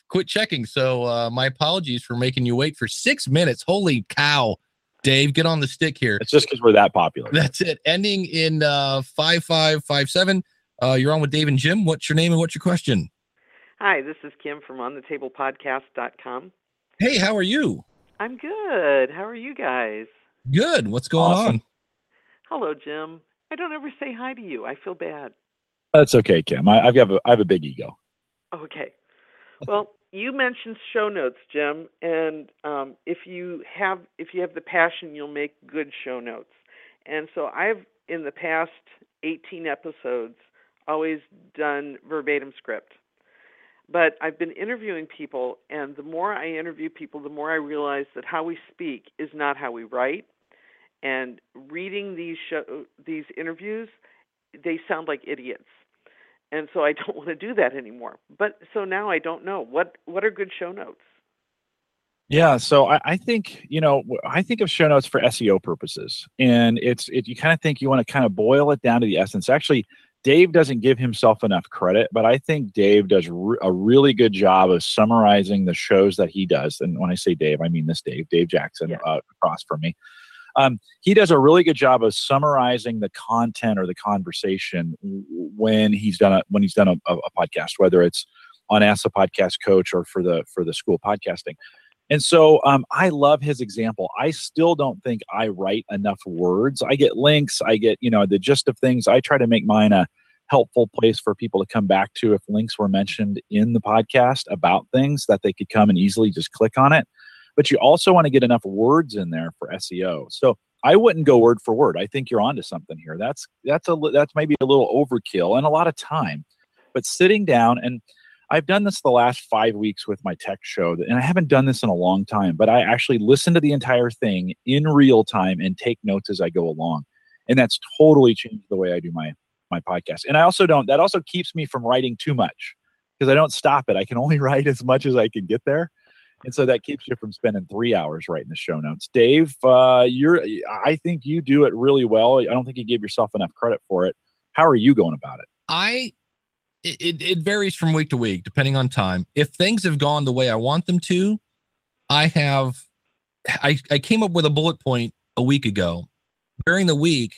Speaker 1: quit checking. So uh, my apologies for making you wait for six minutes. Holy cow, Dave, get on the stick here.
Speaker 4: It's just because we're that popular.
Speaker 1: That's it. Ending in uh, five five five seven. Uh, you're on with Dave and Jim. What's your name and what's your question?
Speaker 6: Hi, this is Kim from on the table podcast dot com.
Speaker 1: Hey, how are you?
Speaker 6: I'm good. How are you guys?
Speaker 1: Good. What's going
Speaker 4: Awesome.
Speaker 1: on?
Speaker 6: Hello, Jim. I don't ever say hi to you. I feel bad.
Speaker 4: That's okay, Kim. I, I've got a, I have a big ego.
Speaker 6: Okay. Well, you mentioned show notes, Jim, and um, if you have if you have the passion, you'll make good show notes. And so I've in the past eighteen episodes always done verbatim script. But I've been interviewing people, and the more I interview people, the more I realize that how we speak is not how we write. And reading these show, these interviews, they sound like idiots. And so I don't want to do that anymore. But so now I don't know. What what are good show notes?
Speaker 4: Yeah, so I, I think, you know, I think of show notes for S E O purposes. And it's, it, you kind of think you want to kind of boil it down to the essence. Actually, Dave doesn't give himself enough credit, but I think Dave does re- a really good job of summarizing the shows that he does. And when I say Dave, I mean this Dave, Dave Jackson,
Speaker 6: Yeah.
Speaker 4: uh, across from me. Um, he does a really good job of summarizing the content or the conversation when he's done a when he's done a, a, a podcast, whether it's on Ask the Podcast Coach or for the for the school podcasting. And so um, I love his example. I still don't think I write enough words. I get links. I get, you know, the gist of things. I try to make mine a helpful place for people to come back to if links were mentioned in the podcast about things that they could come and easily just click on it. But you also want to get enough words in there for S E O. So I wouldn't go word for word. I think you're onto something here. That's that's a that's maybe a little overkill and a lot of time. But sitting down, and I've done this the last five weeks with my tech show, and I haven't done this in a long time, but I actually listen to the entire thing in real time and take notes as I go along. And that's totally changed the way I do my, my podcast. And I also don't, that also keeps me from writing too much because I don't stop it. I can only write as much as I can get there. And so that keeps you from spending three hours writing the show notes. Dave, uh, you're, I think you do it really well. I don't think you give yourself enough credit for it. How are you going about it?
Speaker 1: I, it, it varies from week to week, depending on time. If things have gone the way I want them to, I have, I, I came up with a bullet point a week ago. During the week,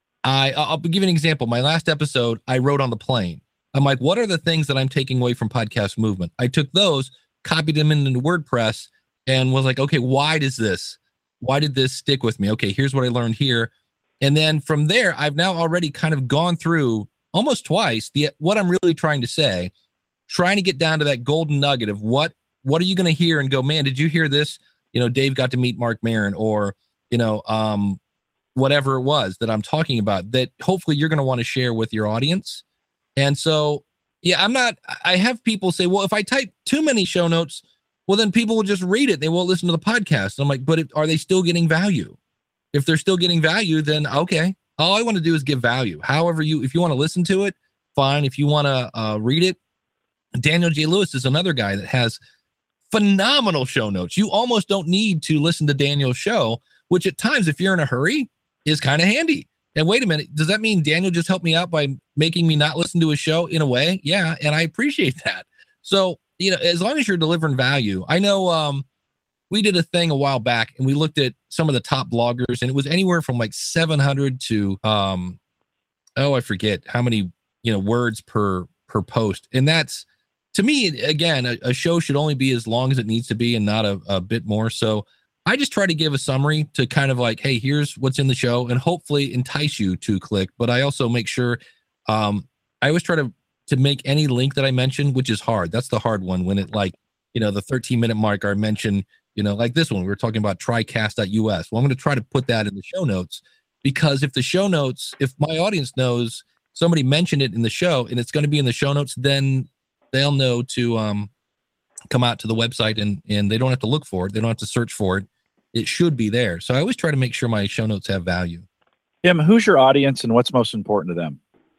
Speaker 1: I, I'll give you an example. My last episode, I wrote on the plane. I'm like, what are the things that I'm taking away from Podcast Movement? I took those, copied them into WordPress, and was like, okay, why does this, why did this stick with me? Okay, here's what I learned here. And then from there, I've now already kind of gone through almost twice the what I'm really trying to say, trying to get down to that golden nugget of what, what are you going to hear and go, man, did you hear this? You know, Dave got to meet Mark Maron, or, you know, um, whatever it was that I'm talking about that hopefully you're going to want to share with your audience. And so, yeah, I'm not, I have people say, well, if I type too many show notes, well, then people will just read it. They won't listen to the podcast. I'm like, but it, are they still getting value? If they're still getting value, then okay. All I want to do is give value. However, you, if you want to listen to it, fine. If you want to uh, read it, Daniel J. Lewis is another guy that has phenomenal show notes. You almost don't need to listen to Daniel's show, which at times, if you're in a hurry, is kind of handy. And wait a minute, does that mean Daniel just helped me out by making me not listen to his show in a way? Yeah, and I appreciate that. So, you know, as long as you're delivering value, I know um, we did a thing a while back and we looked at some of the top bloggers, and it was anywhere from like seven hundred to, um, oh, I forget how many, you know, words per per post. And that's, to me, again, a, a show should only be as long as it needs to be and not a, a bit more. So I just try to give a summary to kind of like, hey, here's what's in the show, and hopefully entice you to click. But I also make sure, um, I always try to, to make any link that I mention, which is hard. That's the hard one when it like, you know, the thirteen minute mark I mentioned, you know, like this one, we were talking about tricast dot U S. Well, I'm going to try to put that in the show notes, because if the show notes, if my audience knows somebody mentioned it in the show and it's going to be in the show notes, then they'll know to, um, come out to the website, and, and they don't have to look for it. They don't have to search for it. It should be there. So I always try to make sure my show notes have value.
Speaker 4: Tim, who's your audience and what's most important to them?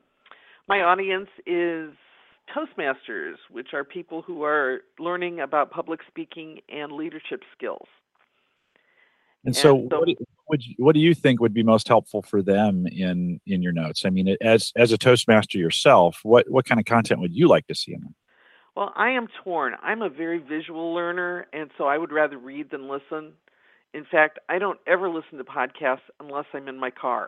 Speaker 6: My audience is Toastmasters, which are people who are learning about public speaking and leadership skills.
Speaker 4: And so,
Speaker 6: And so-
Speaker 4: what, do, would you, what do you think would be most helpful for them in, in your notes? I mean, as as a Toastmaster yourself, what, what kind of content would you like to see in them?
Speaker 6: Well, I am torn. I'm a very visual learner, and so I would rather read than listen. In fact, I don't ever listen to podcasts unless I'm in my car,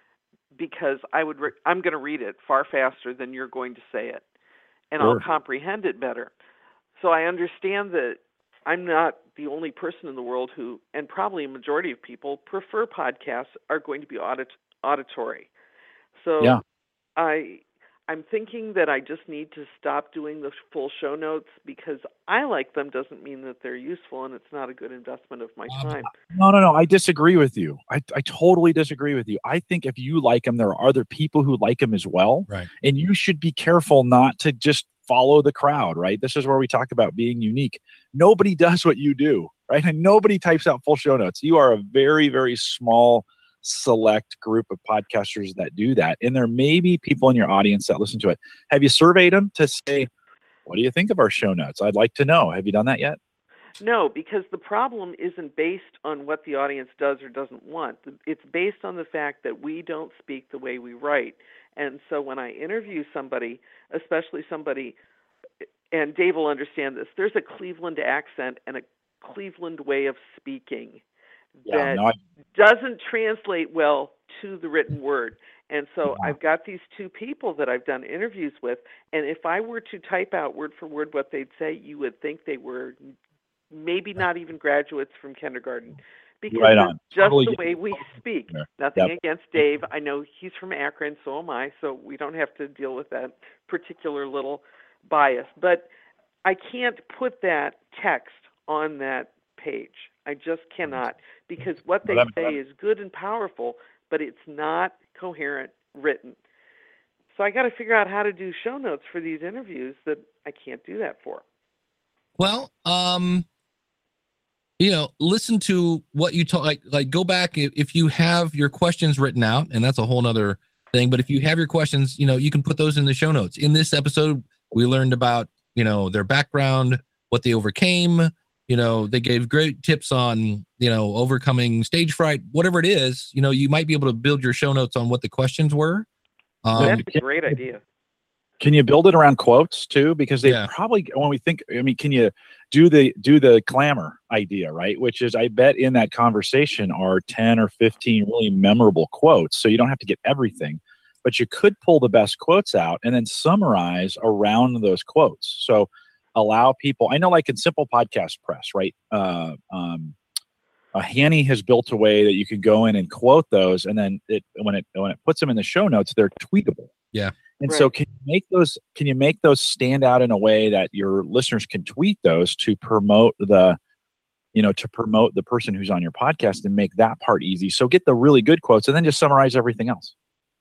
Speaker 6: because I would re- I'm going to read it far faster than you're going to say it, and
Speaker 4: Sure.
Speaker 6: I'll comprehend it better. So I understand that I'm not the only person in the world who, and probably a majority of people, prefer podcasts are going to be audit- auditory. So
Speaker 4: Yeah.
Speaker 6: I I'm thinking that I just need to stop doing the full show notes, because I like them doesn't mean that they're useful, and it's not a good investment of my time.
Speaker 4: No, no, no. I disagree with you. I, I totally disagree with you. I think if you like them, there are other people who like them as well.
Speaker 1: Right.
Speaker 4: And you should be careful not to just follow the crowd, right? This is where we talk about being unique. Nobody does what you do, right? And nobody types out full show notes. You are a very, very small select group of podcasters that do that. And there may be people in your audience that listen to it. Have you surveyed them to say, what do you think of our show notes? I'd like to know. Have you done that yet?
Speaker 6: No, because the problem isn't based on what the audience does or doesn't want. It's based on the fact that we don't speak the way we write. And so when I interview somebody, especially somebody, and Dave will understand this, there's a Cleveland accent and a Cleveland way of speaking
Speaker 4: Yeah,
Speaker 6: that
Speaker 4: no, I,
Speaker 6: doesn't translate well to the written word. And so I've got these two people that I've done interviews with, and if I were to type out word for word what they'd say, you would think they were maybe not even graduates from kindergarten, because
Speaker 4: Right
Speaker 6: it's
Speaker 4: on.
Speaker 6: just
Speaker 4: Totally
Speaker 6: the
Speaker 4: get
Speaker 6: way we speak.
Speaker 4: there.
Speaker 6: Nothing
Speaker 4: Yep.
Speaker 6: against Dave. I know he's from Akron, so am I, so we don't have to deal with that particular little bias. But I can't put that text on that page. I just cannot, because what they
Speaker 4: Well, that-
Speaker 6: say is good and powerful, but it's not coherent written. So I got to figure out how to do show notes for these interviews that I can't do that for.
Speaker 1: Well, um, you know, listen to what you talk, like, like go back if, if you have your questions written out, and that's a whole nother thing. But if you have your questions, you know, you can put those in the show notes. In this episode, we learned about, you know, their background, what they overcame. You know, they gave great tips on, you know, overcoming stage fright, whatever it is. You know, you might be able to build your show notes on what the questions were. Um,
Speaker 6: That's a great idea.
Speaker 4: Can you build it around quotes too? Because they
Speaker 1: Yeah.
Speaker 4: probably, when we think, I mean, can you do the do the clamor idea, right? Which is, I bet in that conversation are ten or fifteen really memorable quotes. So you don't have to get everything, but you could pull the best quotes out and then summarize around those quotes. So allow people. I know, like in Simple Podcast Press, right? Uh, um, uh, Hanny has built a way that you can go in and quote those, and then it when it when it puts them in the show notes, they're tweetable.
Speaker 1: Yeah.
Speaker 4: And
Speaker 6: Right.
Speaker 4: so can you make those can you make those stand out in a way that your listeners can tweet those to promote the you know to promote the person who's on your podcast and make that part easy. So get the really good quotes and then just summarize everything else.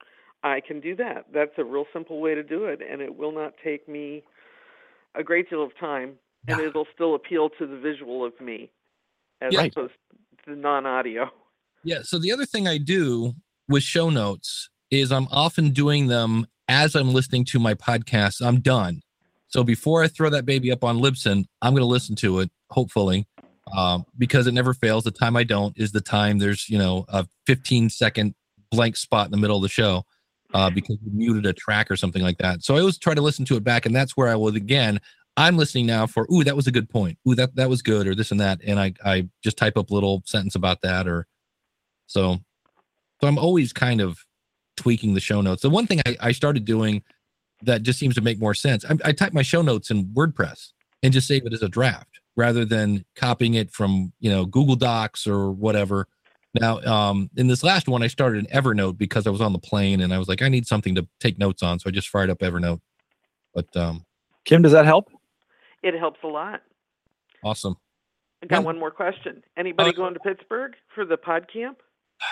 Speaker 6: I can do that. That's a real simple way to do it, and it will not take me a great deal of time, and it'll still appeal to the visual of me as
Speaker 1: Yeah.
Speaker 6: opposed to the non-audio.
Speaker 1: Yeah. So the other thing I do with show notes is I'm often doing them as I'm listening to my podcast. I'm done. So before I throw that baby up on Libsyn, I'm going to listen to it, hopefully, um, because it never fails. The time I don't is the time there's, you know, a fifteen second blank spot in the middle of the show uh, because we muted a track or something like that. So I always try to listen to it back. And that's where I will, again, I'm listening now for, ooh, that was a good point. Ooh, that, that was good, or this and that. And I, I just type up a little sentence about that. Or so, so I'm always kind of tweaking the show notes. The one thing I, I started doing that just seems to make more sense, I, I type my show notes in WordPress and just save it as a draft rather than copying it from, you know, Google Docs or whatever. Now, um, in this last one, I started an Evernote because I was on the plane and I was like, I need something to take notes on. So I just fired up Evernote. But um,
Speaker 4: Kim, does that help?
Speaker 6: It helps a lot.
Speaker 1: awesome.
Speaker 6: I got
Speaker 1: Well-
Speaker 6: one more question. Anybody
Speaker 1: Uh,
Speaker 6: going to Pittsburgh for the pod camp?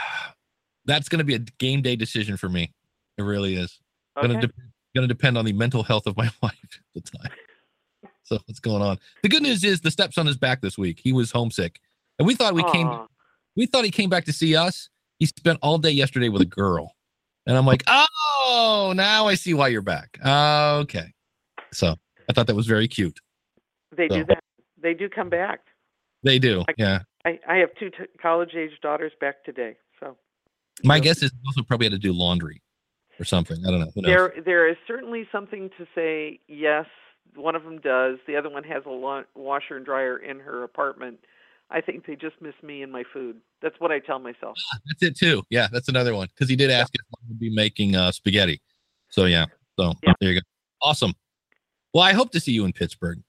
Speaker 1: That's going to be a game day decision for me. It really is.
Speaker 6: Okay.
Speaker 1: Going to de- going to depend on the mental health of my wife at the time. So what's going on? The good news is the stepson is back this week. He was homesick, and we thought we came.
Speaker 6: Aw.
Speaker 1: We thought he came back to see us. He spent all day yesterday with a girl, and I'm like, oh, now I see why you're back. Okay, so I thought that was very cute.
Speaker 6: They do
Speaker 1: So-
Speaker 6: that. They do come back.
Speaker 1: They do,
Speaker 6: I-
Speaker 1: yeah.
Speaker 6: I, I have two t- college-age daughters back today. So
Speaker 1: My
Speaker 6: So-
Speaker 1: guess is he also probably had to do laundry or something. I don't know. Who knows?
Speaker 6: there there is certainly something to say, yes, one of them does. The other one has a la- washer and dryer in her apartment. I think they just miss me and my food. That's what I tell myself.
Speaker 1: That's it too. Yeah, that's another one because he did ask yeah. if I would be making uh, spaghetti. So yeah, so yeah. There you go. Awesome. Well, I hope to see you in Pittsburgh.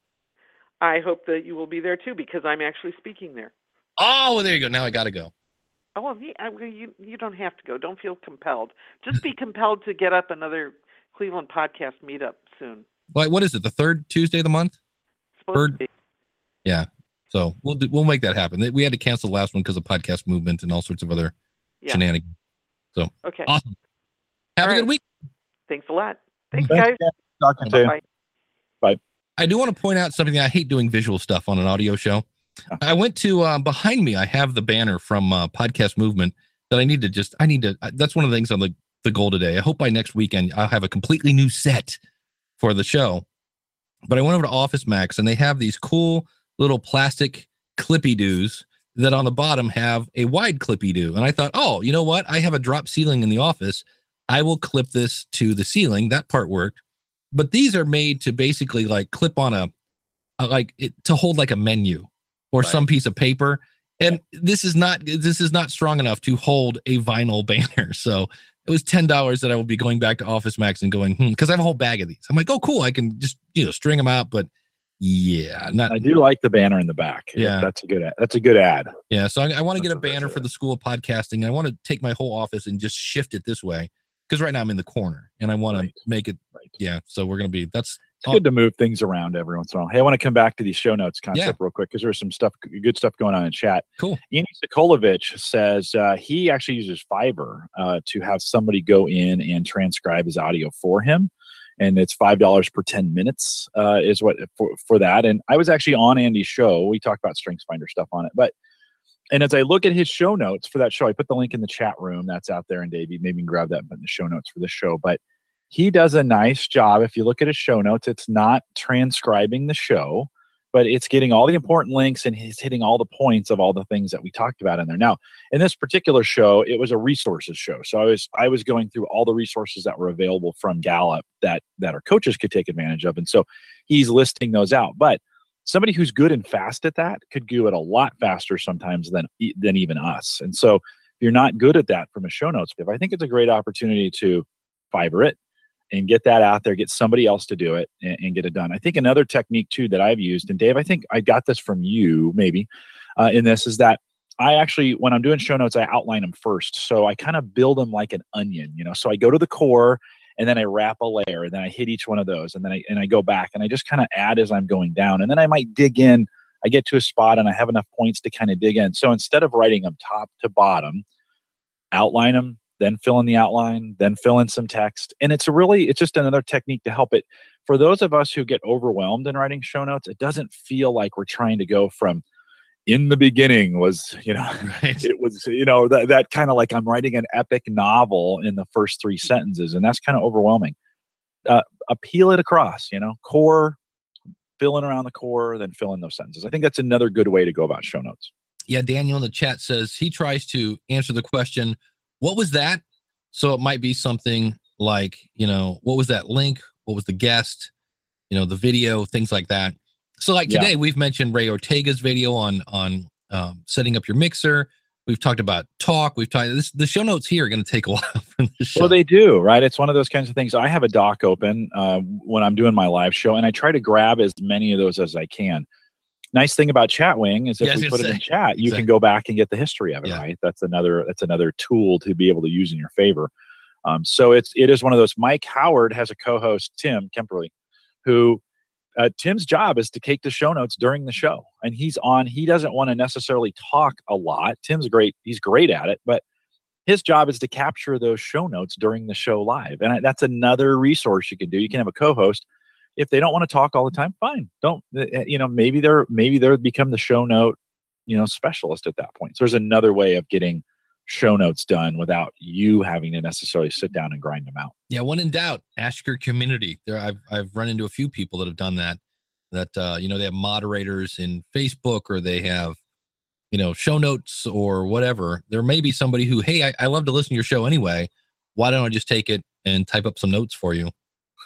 Speaker 6: I hope that you will be there too because I'm actually speaking there.
Speaker 1: Oh, well, there you go. Now I got to go.
Speaker 6: Oh, well, you you don't have to go. Don't feel compelled. Just be compelled to get up another Cleveland podcast meetup soon.
Speaker 1: What what is it? The third Tuesday of the month? Third. Yeah. So we'll do, we'll make that happen. We had to cancel the last one because of podcast movement and all sorts of other yeah. shenanigans. So
Speaker 6: okay,
Speaker 1: awesome. Have all a right. good week.
Speaker 6: Thanks a lot. Thanks, Thanks guys.
Speaker 4: Talking to you. Bye. Bye.
Speaker 1: I do want to point out something. I hate doing visual stuff on an audio show. I went to uh, behind me. I have the banner from uh, Podcast Movement that I need to just. I need to. That's one of the things on the the goal today. I hope by next weekend I'll have a completely new set for the show. But I went over to Office Max and they have these cool little plastic clippy doos that on the bottom have a wide clippy do. And I thought, oh, you know what? I have a drop ceiling in the office. I will clip this to the ceiling. That part worked. But these are made to basically like clip on a, a like it, to hold like a menu or right. some piece of paper. And this is not, this is not strong enough to hold a vinyl banner. So it was ten dollars that I will be going back to Office Max and going, hmm, because I have a whole bag of these. I'm like, oh, cool. I can just, you know, string them out. But yeah, not.
Speaker 4: I do like the banner in the back.
Speaker 1: Yeah,
Speaker 4: that's a good. Ad. That's a good ad.
Speaker 1: Yeah, so I, I want to get a banner for the School of Podcasting. I want to take my whole office and just shift it this way because right now I'm in the corner and I want right. to make it. Right. Yeah, so we're gonna be. That's
Speaker 4: it's all, good to move things around every once in a while. Hey, I want to come back to these show notes concept yeah. real quick because there's some stuff, good stuff going on in chat.
Speaker 1: Cool.
Speaker 4: Ian Sikolovich says uh, he actually uses Fiverr uh, to have somebody go in and transcribe his audio for him. And it's five dollars per ten minutes uh, is what for, for that. And I was actually on Andy's show. We talked about StrengthsFinder stuff on it. But, and as I look at his show notes for that show, I put the link in the chat room. That's out there. And Davey, maybe you can grab that in the show notes for the show. But he does a nice job. If you look at his show notes, it's not transcribing the show, but it's getting all the important links and he's hitting all the points of all the things that we talked about in there. Now, in this particular show, it was a resources show. So I was I was going through all the resources that were available from Gallup that that our coaches could take advantage of. And so he's listing those out. But somebody who's good and fast at that could do it a lot faster sometimes than than even us. And so if you're not good at that from a show notes, I think it's a great opportunity to Fiverr it and get that out there, get somebody else to do it and, and get it done. I think another technique too that I've used, and Dave, I think I got this from you maybe uh, in this, is that I actually, when I'm doing show notes, I outline them first. So I kind of build them like an onion, you know, so I go to the core and then I wrap a layer and then I hit each one of those and then I, and I go back and I just kind of add as I'm going down. And then I might dig in, I get to a spot and I have enough points to kind of dig in. So instead of writing them top to bottom, outline them, then fill in the outline, then fill in some text. And it's a really, it's just another technique to help it. For those of us who get overwhelmed in writing show notes, it doesn't feel like we're trying to go from in the beginning was, you know, right. it was, you know, that, that kind of like I'm writing an epic novel in the first three sentences. And that's kind of overwhelming. Uh, appeal it across, you know, core, fill in around the core, then fill in those sentences. I think that's another good way to go about show notes.
Speaker 1: Yeah. Daniel in the chat says he tries to answer the question, what was that? So it might be something like, you know, what was that link? What was the guest? You know, the video, things like that. So like today, yeah. we've mentioned Ray Ortega's video on on um, setting up your mixer. We've talked about talk. We've talked this. The show notes here are going to take a while from the show.
Speaker 4: Well, they do, right? It's one of those kinds of things. I have a doc open uh, when I'm doing my live show, and I try to grab as many of those as I can. Nice thing about Chatwing is if yeah, we put say. it in chat, you exactly. can go back and get the history of it, yeah. right? That's another that's another tool to be able to use in your favor. Um, so it's it is one of those. Mike Howard has a co-host, Tim Kemperly, who uh, Tim's job is to take the show notes during the show, and he's on. He doesn't want to necessarily talk a lot. Tim's great; he's great at it, but his job is to capture those show notes during the show live, and that's another resource you can do. You can have a co-host. If they don't want to talk all the time, fine. Don't, you know, maybe they're, maybe they're become the show note, you know, specialist at that point. So there's another way of getting show notes done without you having to necessarily sit down and grind them out.
Speaker 1: Yeah. When in doubt, ask your community. There, I've, I've run into a few people that have done that, that, uh, you know, they have moderators in Facebook or they have, you know, show notes or whatever. There may be somebody who, hey, I, I love to listen to your show anyway. Why don't I just take it and type up some notes for you?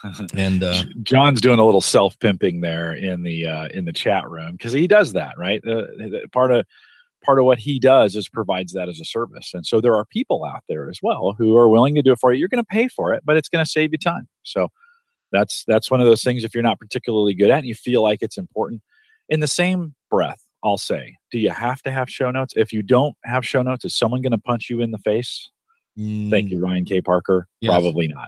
Speaker 1: And uh,
Speaker 4: John's doing a little self pimping there in the uh, in the chat room because he does that, right? Uh, part of part of what he does is provides that as a service, and so there are people out there as well who are willing to do it for you. You're going to pay for it, but it's going to save you time. So that's that's one of those things. If you're not particularly good at it and you feel like it's important, in the same breath, I'll say, do you have to have show notes? If you don't have show notes, is someone going to punch you in the face? Mm. Thank you, Ryan K. Parker. Yes. Probably not.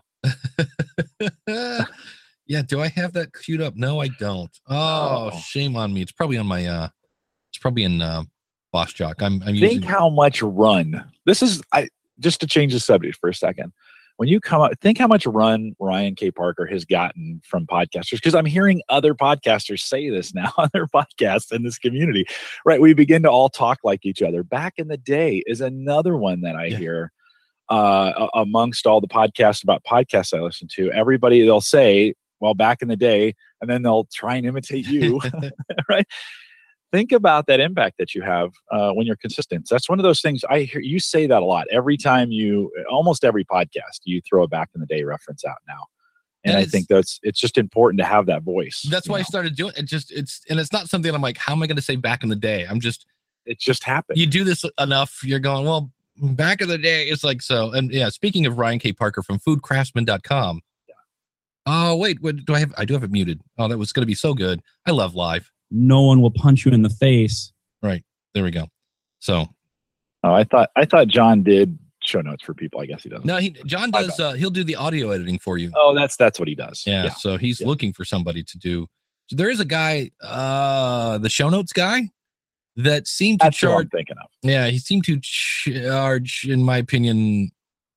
Speaker 1: Yeah, do I have that queued up? No, I don't. Oh, oh. Shame on me. It's probably on my uh it's probably in uh Boss Jock. I'm I'm
Speaker 4: think
Speaker 1: using
Speaker 4: how much run. This is I just to change the subject for a second. When you come up, think how much run Ryan K. Parker has gotten from podcasters, because I'm hearing other podcasters say this now on their podcasts in this community, right? We begin to all talk like each other. Back in the day is another one that I yeah. hear uh, amongst all the podcasts about podcasts I listen to. Everybody, they'll say, well, back in the day, and then they'll try and imitate you, right? Think about that impact that you have uh, when you're consistent. That's one of those things I hear you say that a lot. Every time you, almost every podcast, you throw a back in the day reference out now. And, and I think that's, it's just important to have that voice.
Speaker 1: That's why
Speaker 4: know?
Speaker 1: I started doing it. Just, it's, and it's not something I'm like, how am I going to say back in the day? I'm just,
Speaker 4: it just happened.
Speaker 1: You do this enough. You're going, well, back in the day, it's like, so, and yeah, speaking of Ryan K. Parker from food craftsman dot com. Yeah. Oh, wait, what do I have? I do have it muted. Oh, that was going to be so good. I love live.
Speaker 7: No one will punch you in the face.
Speaker 1: Right. There we go. So.
Speaker 4: Oh, I thought, I thought John did show notes for people. I guess he doesn't.
Speaker 1: No, he, John does. Uh, he'll do the audio editing for you.
Speaker 4: Oh, that's, that's what he does.
Speaker 1: Yeah. yeah. So he's yeah. looking for somebody to do. So there is a guy, uh, the show notes guy that seemed to
Speaker 4: that's
Speaker 1: charge.
Speaker 4: What I'm thinking of.
Speaker 1: Yeah. He seemed to charge, in my opinion.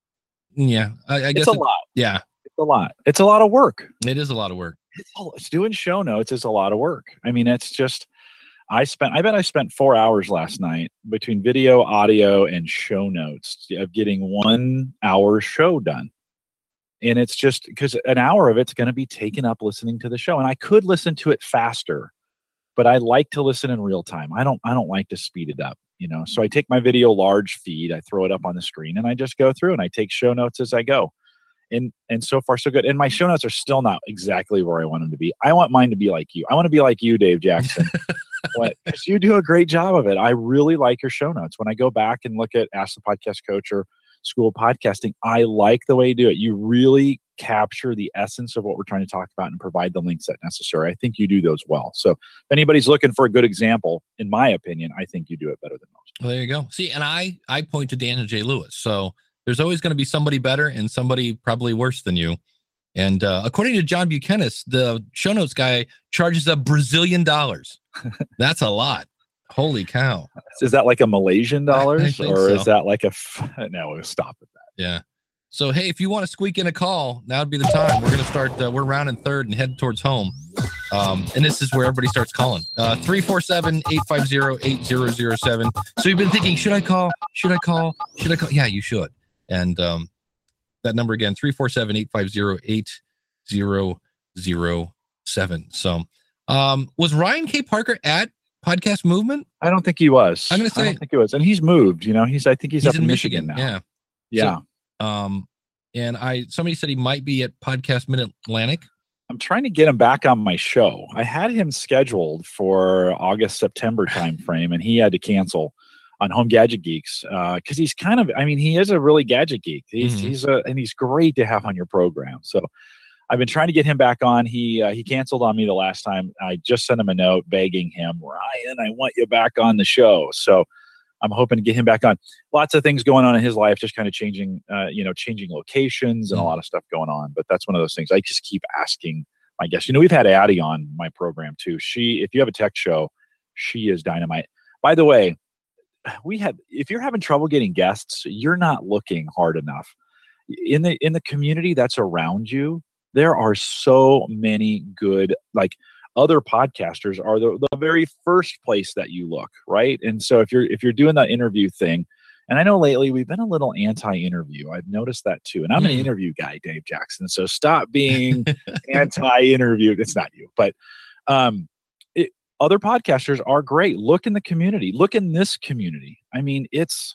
Speaker 1: Yeah. I, I guess
Speaker 4: it's a
Speaker 1: it,
Speaker 4: lot.
Speaker 1: Yeah.
Speaker 4: It's a lot. It's a lot of work.
Speaker 1: It is a lot of work.
Speaker 4: It's, it's doing show notes is a lot of work. I mean, it's just, I spent, I bet I spent four hours last night between video, audio, and show notes of getting one hour show done. And it's just because an hour of it's going to be taken up listening to the show. And I could listen to it faster, but I like to listen in real time. I don't, I don't like to speed it up, you know? So I take my video large feed, I throw it up on the screen, and I just go through and I take show notes as I go. And and so far, so good. And my show notes are still not exactly where I want them to be. I want mine to be like you. I want to be like you, Dave Jackson. Because you do a great job of it. I really like your show notes. When I go back and look at Ask the Podcast Coach or School of Podcasting, I like the way you do it. You really capture the essence of what we're trying to talk about and provide the links that necessary. I think you do those well. So if anybody's looking for a good example, in my opinion, I think you do it better than most.
Speaker 1: Well, there you go. See, and I, I point to Daniel J. Lewis. So there's always going to be somebody better and somebody probably worse than you. And uh, according to John Buchanan, the show notes guy charges a Brazilian dollars. That's a lot. Holy cow.
Speaker 4: Is that like a Malaysian dollars? Or
Speaker 1: so.
Speaker 4: Is that like a, f- no, we'll stop at that.
Speaker 1: Yeah. So, hey, if you want to squeak in a call, now would be the time. We're going to start, uh, we're rounding third and head towards home. Um, and this is where everybody starts calling. Uh, three four seven, eight five zero, eight zero zero seven. So you've been thinking, should I call? Should I call? Should I call? Yeah, you should. And um, that number again, three four seven, eight five zero, eight zero zero seven. So um, was Ryan K. Parker at Podcast Movement?
Speaker 4: I don't think he was.
Speaker 1: I'm going to say.
Speaker 4: I don't think he was. And he's moved, you know, he's, I think he's, he's up in Michigan, Michigan now.
Speaker 1: Yeah.
Speaker 4: Yeah.
Speaker 1: So, um, and I, somebody said he might be at Podcast Mid-Atlantic.
Speaker 4: I'm trying to get him back on my show. I had him scheduled for August, September timeframe, and he had to cancel on Home Gadget Geeks because uh, he's kind of, I mean, he is a really gadget geek. He's mm-hmm. he's a and he's great to have on your program. So I've been trying to get him back on. He uh, he canceled on me the last time. I just sent him a note begging him, Ryan, I want you back on the show. So I'm hoping to get him back on. Lots of things going on in his life, just kind of changing, uh, you know, changing locations and mm-hmm. a lot of stuff going on. But that's one of those things I just keep asking my guests. You know, we've had Addie on my program too. She, if you have a tech show, she is dynamite. By the way, we have, if you're having trouble getting guests, you're not looking hard enough. In the in the community that's around you, there are so many good, like, other podcasters are the, the very first place that you look, right? And so if you're if you're doing that interview thing, and I know lately we've been a little anti-interview. I've noticed that too. And I'm mm. an interview guy, Dave Jackson. So stop being anti-interview. It's not you, but um it, other podcasters are great. Look in the community. Look in this community. I mean, it's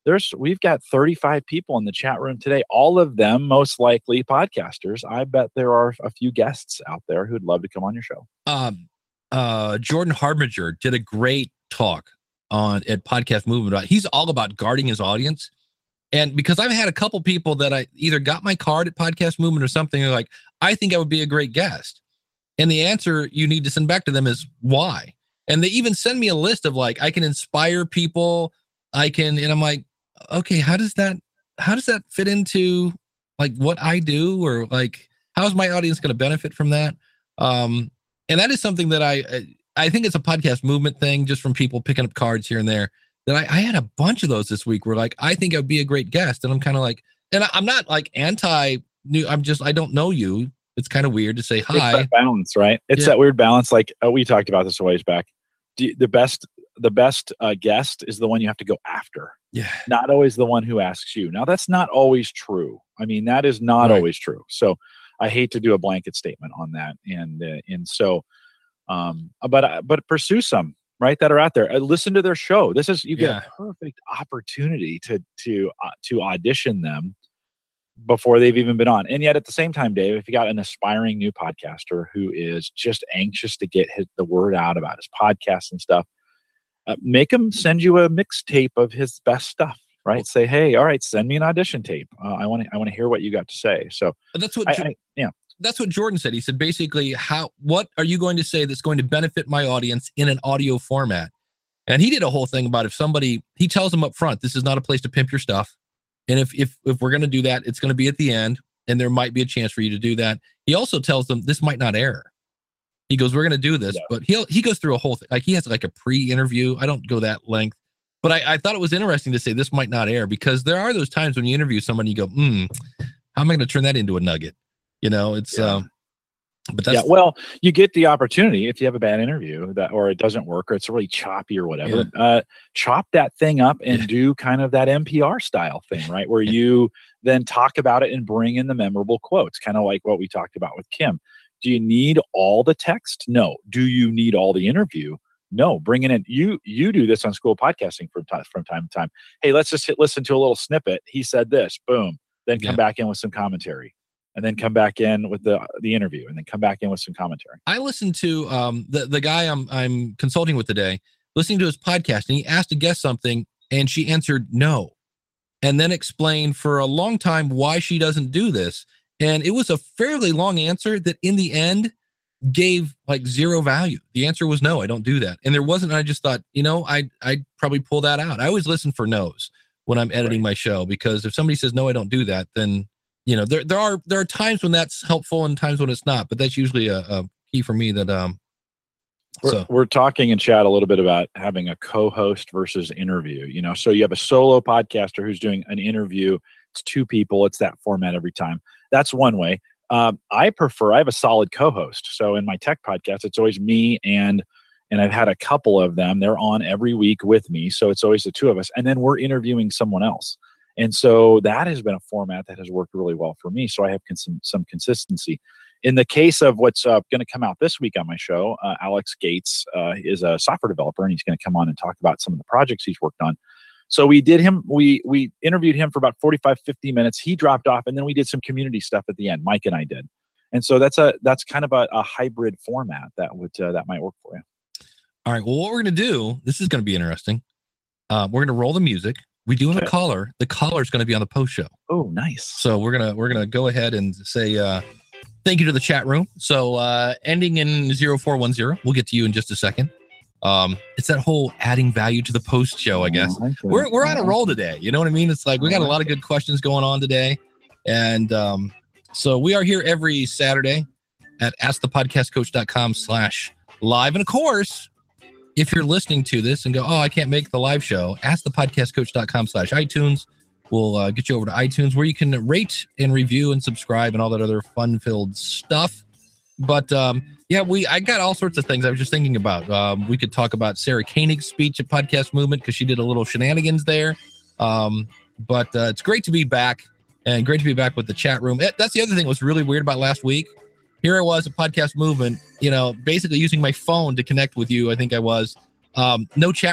Speaker 4: there's we've got thirty-five people in the chat room today, all of them most likely podcasters. I bet there are a few guests out there who'd love to come on your show.
Speaker 1: Um, uh, Jordan Harbinger did a great talk on at Podcast Movement about, he's all about guarding his audience. And because I've had a couple people that I either got my card at Podcast Movement or something, they're like, I think I would be a great guest. And the answer you need to send back to them is why? And they even send me a list of like, I can inspire people. I can, and I'm like, okay, how does that, how does that fit into like what I do? Or like, how is my audience going to benefit from that? Um, and that is something that I, I think it's a Podcast Movement thing, just from people picking up cards here and there, that I, I had a bunch of those this week where like, I think I'd be a great guest. And I'm kind of like, and I, I'm not like anti new, I'm just, I don't know you. It's kind of weird to say hi.
Speaker 4: It's that balance, right? It's
Speaker 1: Yeah.
Speaker 4: that weird balance. Like oh, we talked about this a ways back. Do you- the best, the best uh, guest is the one you have to go after.
Speaker 1: Yeah.
Speaker 4: Not always the one who asks you. Now that's not always true. I mean, that is not
Speaker 1: Right.
Speaker 4: always true. So I hate to do a blanket statement on that. And, uh, and so, um, but, uh, but pursue some, right, that are out there. Uh, listen to their show. This is, you get
Speaker 1: Yeah.
Speaker 4: a perfect opportunity to, to, uh, to audition them before they've even been on. And yet at the same time, Dave, if you got an aspiring new podcaster who is just anxious to get his, the word out about his podcast and stuff, uh, make him send you a mixtape of his best stuff, right?
Speaker 1: Well,
Speaker 4: Say, hey, all right, send me an audition tape. Uh, I want to, I want to hear what you got to say. So
Speaker 1: That's what,
Speaker 4: I,
Speaker 1: Jo-
Speaker 4: I, yeah,
Speaker 1: that's what Jordan said. He said, basically, how, what are you going to say that's going to benefit my audience in an audio format? And he did a whole thing about if somebody, he tells them up front, this is not a place to pimp your stuff. And if, if, if we're going to do that, it's going to be at the end, and there might be a chance for you to do that. He also tells them this might not air. He goes, we're going to do this,
Speaker 4: Yeah.
Speaker 1: but he'll, he goes through a whole thing. Like he has like a pre-interview. I don't go that length, but I, I thought it was interesting to say this might not air, because there are those times when you interview somebody, you go, hmm, how am I going to turn that into a nugget? You know, it's,
Speaker 4: Yeah.
Speaker 1: um, but that's,
Speaker 4: yeah. Well, you get the opportunity if you have a bad interview that, or it doesn't work, or it's really choppy or whatever. Uh, chop that thing up and
Speaker 1: Yeah.
Speaker 4: do kind of that N P R style thing, right? Where you then talk about it and bring in the memorable quotes, kind of like what we talked about with Kim. Do you need all the text? No. Do you need all the interview? No. Bring it in. You you do this on School Podcasting from time from time to time. Hey, let's just hit, listen to a little snippet. He said this. Boom. Then come
Speaker 1: Yeah.
Speaker 4: back in with some commentary. And then come back in with the the interview, and then come back in with some commentary.
Speaker 1: I listened to um, the the guy I'm I'm consulting with today, listening to his podcast, and he asked a guest something, and she answered no, and then explained for a long time why she doesn't do this, and it was a fairly long answer that in the end gave like zero value. The answer was no, I don't do that, and there wasn't. I just thought, you know, I I'd probably pull that out. I always listen for no's when I'm editing
Speaker 4: Right.
Speaker 1: my show, because if somebody says no, I don't do that, then you know, there there are there are times when that's helpful and times when it's not, but that's usually a, a key for me that um
Speaker 4: We're,
Speaker 1: so
Speaker 4: we're talking in chat a little bit about having a co-host versus interview. You know, so you have a solo podcaster who's doing an interview. It's two people. It's that format every time. That's one way. Um, I prefer. I have a solid co-host. So in my tech podcast, it's always me and and I've had a couple of them. They're on every week with me. So it's always the two of us, and then we're interviewing someone else. And so that has been a format that has worked really well for me. So I have cons- some, some consistency. In the case of what's uh, going to come out this week on my show, uh, Alex Gates uh, is a software developer, and he's going to come on and talk about some of the projects he's worked on. So we did him, we we interviewed him for about forty-five, fifty minutes. He dropped off, and then we did some community stuff at the end. Mike and I did. And so that's a that's kind of a, a hybrid format that would uh, that might work for you.
Speaker 1: all right, well, what we're gonna do, this is gonna be interesting. Uh, we're gonna roll the music. We do have
Speaker 4: Okay.
Speaker 1: a caller. The caller is gonna be on the post show.
Speaker 4: Oh, nice.
Speaker 1: So we're gonna we're gonna go ahead and say uh thank you to the chat room. So uh ending in zero four one zero. We'll get to you in just a second. Um, it's that whole adding value to the post show, I guess.
Speaker 4: I like it.
Speaker 1: We're we're on
Speaker 4: I
Speaker 1: a
Speaker 4: like
Speaker 1: roll
Speaker 4: it.
Speaker 1: today. You know what I mean? It's like we got a lot of good questions going on today. And um, so we are here every Saturday at askthepodcastcoach.com slash live. And of course, if you're listening to this and go, oh, I can't make the live show, askthepodcastcoach.com slash iTunes. We'll uh, get you over to iTunes where you can rate and review and subscribe and all that other fun-filled stuff. But um, yeah, we I got all sorts of things I was just thinking about. Um, we could talk about Sarah Koenig's speech at Podcast Movement because she did a little shenanigans there. Um, but uh, it's great to be back, and great to be back with the chat room. It, that's the other thing that was really weird about last week. Here I was at Podcast Movement, you know, basically using my phone to connect with you. I think I was um, no chat room.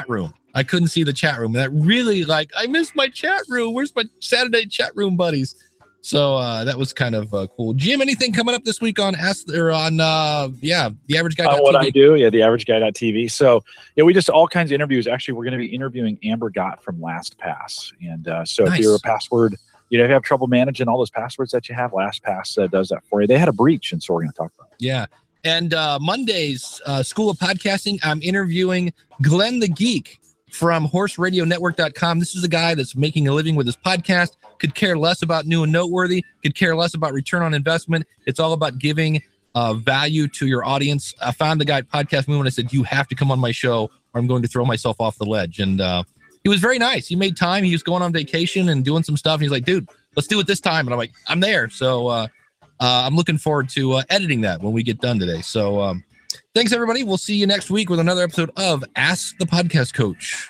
Speaker 1: I couldn't see the chat room. That really, like, I missed my chat room. Where's my Saturday chat room buddies? So uh, that was kind of uh, cool. Jim, anything coming up this week on Ask or on uh, yeah, the average guy?
Speaker 4: Uh, what I do, yeah, the average guy dot T V. So yeah, we just all kinds of interviews. Actually, we're going to be interviewing Amber Gott from LastPass, and uh, so nice. If you're a password, you know, if you have trouble managing all those passwords that you have, LastPass uh, does that for you. They had a breach, and so we're going to talk about it.
Speaker 1: Yeah, and uh, Mondays, uh, School of Podcasting. I'm interviewing Glenn the Geek from horse radio network dot com. This is a guy that's making a living with his podcast, could care less about new and noteworthy, could care less about return on investment. It's all about giving uh, value to your audience. I found the guy at Podcast Movement. I said, you have to come on my show or I'm going to throw myself off the ledge. And uh, he was very nice. He made time. He was going on vacation and doing some stuff. And he's like, dude, let's do it this time. And I'm like, I'm there. So uh, uh, I'm looking forward to uh, editing that when we get done today. So um, thanks, everybody. We'll see you next week with another episode of Ask the Podcast Coach.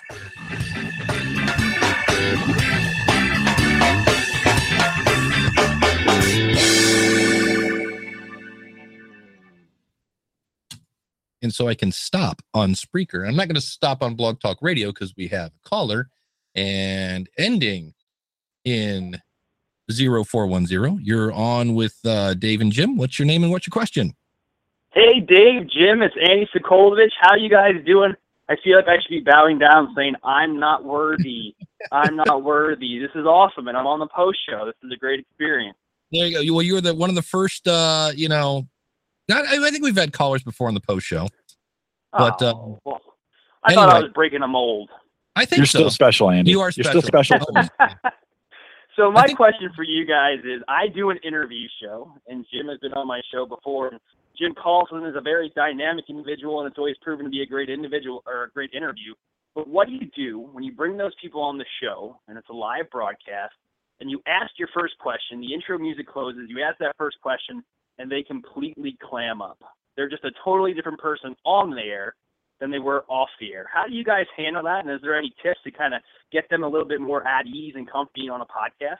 Speaker 1: And so I can stop on Spreaker. I'm not going to stop on Blog Talk Radio because we have a caller and ending in zero four one zero. You're on with uh, Dave and Jim. What's your name and what's your question?
Speaker 8: Hey, Dave, Jim, it's Andy Sokolovich. How you guys doing? I feel like I should be bowing down saying, I'm not worthy. I'm not worthy. This is awesome, and I'm on the post show. This is a great experience.
Speaker 1: There you go. Well, you were the one of the first, uh, you know, not, I think we've had callers before on the post show. But uh,
Speaker 8: oh, well, I
Speaker 1: anyway,
Speaker 8: thought I was breaking a mold.
Speaker 1: I think
Speaker 4: You're
Speaker 1: so.
Speaker 4: still special, Andy.
Speaker 1: You are
Speaker 4: You're
Speaker 1: special.
Speaker 4: still special.
Speaker 8: So my
Speaker 1: think-
Speaker 8: question for you guys is, I do an interview show, and Jim has been on my show before. Jim Carlson is a very dynamic individual, and it's always proven to be a great individual or a great interview. But what do you do when you bring those people on the show, and it's a live broadcast, and you ask your first question, the intro music closes, you ask that first question, and they completely clam up? They're just a totally different person on the air than they were off the air. How do you guys handle that? And is there any tips to kind of get them a little bit more at ease and comfy on a podcast?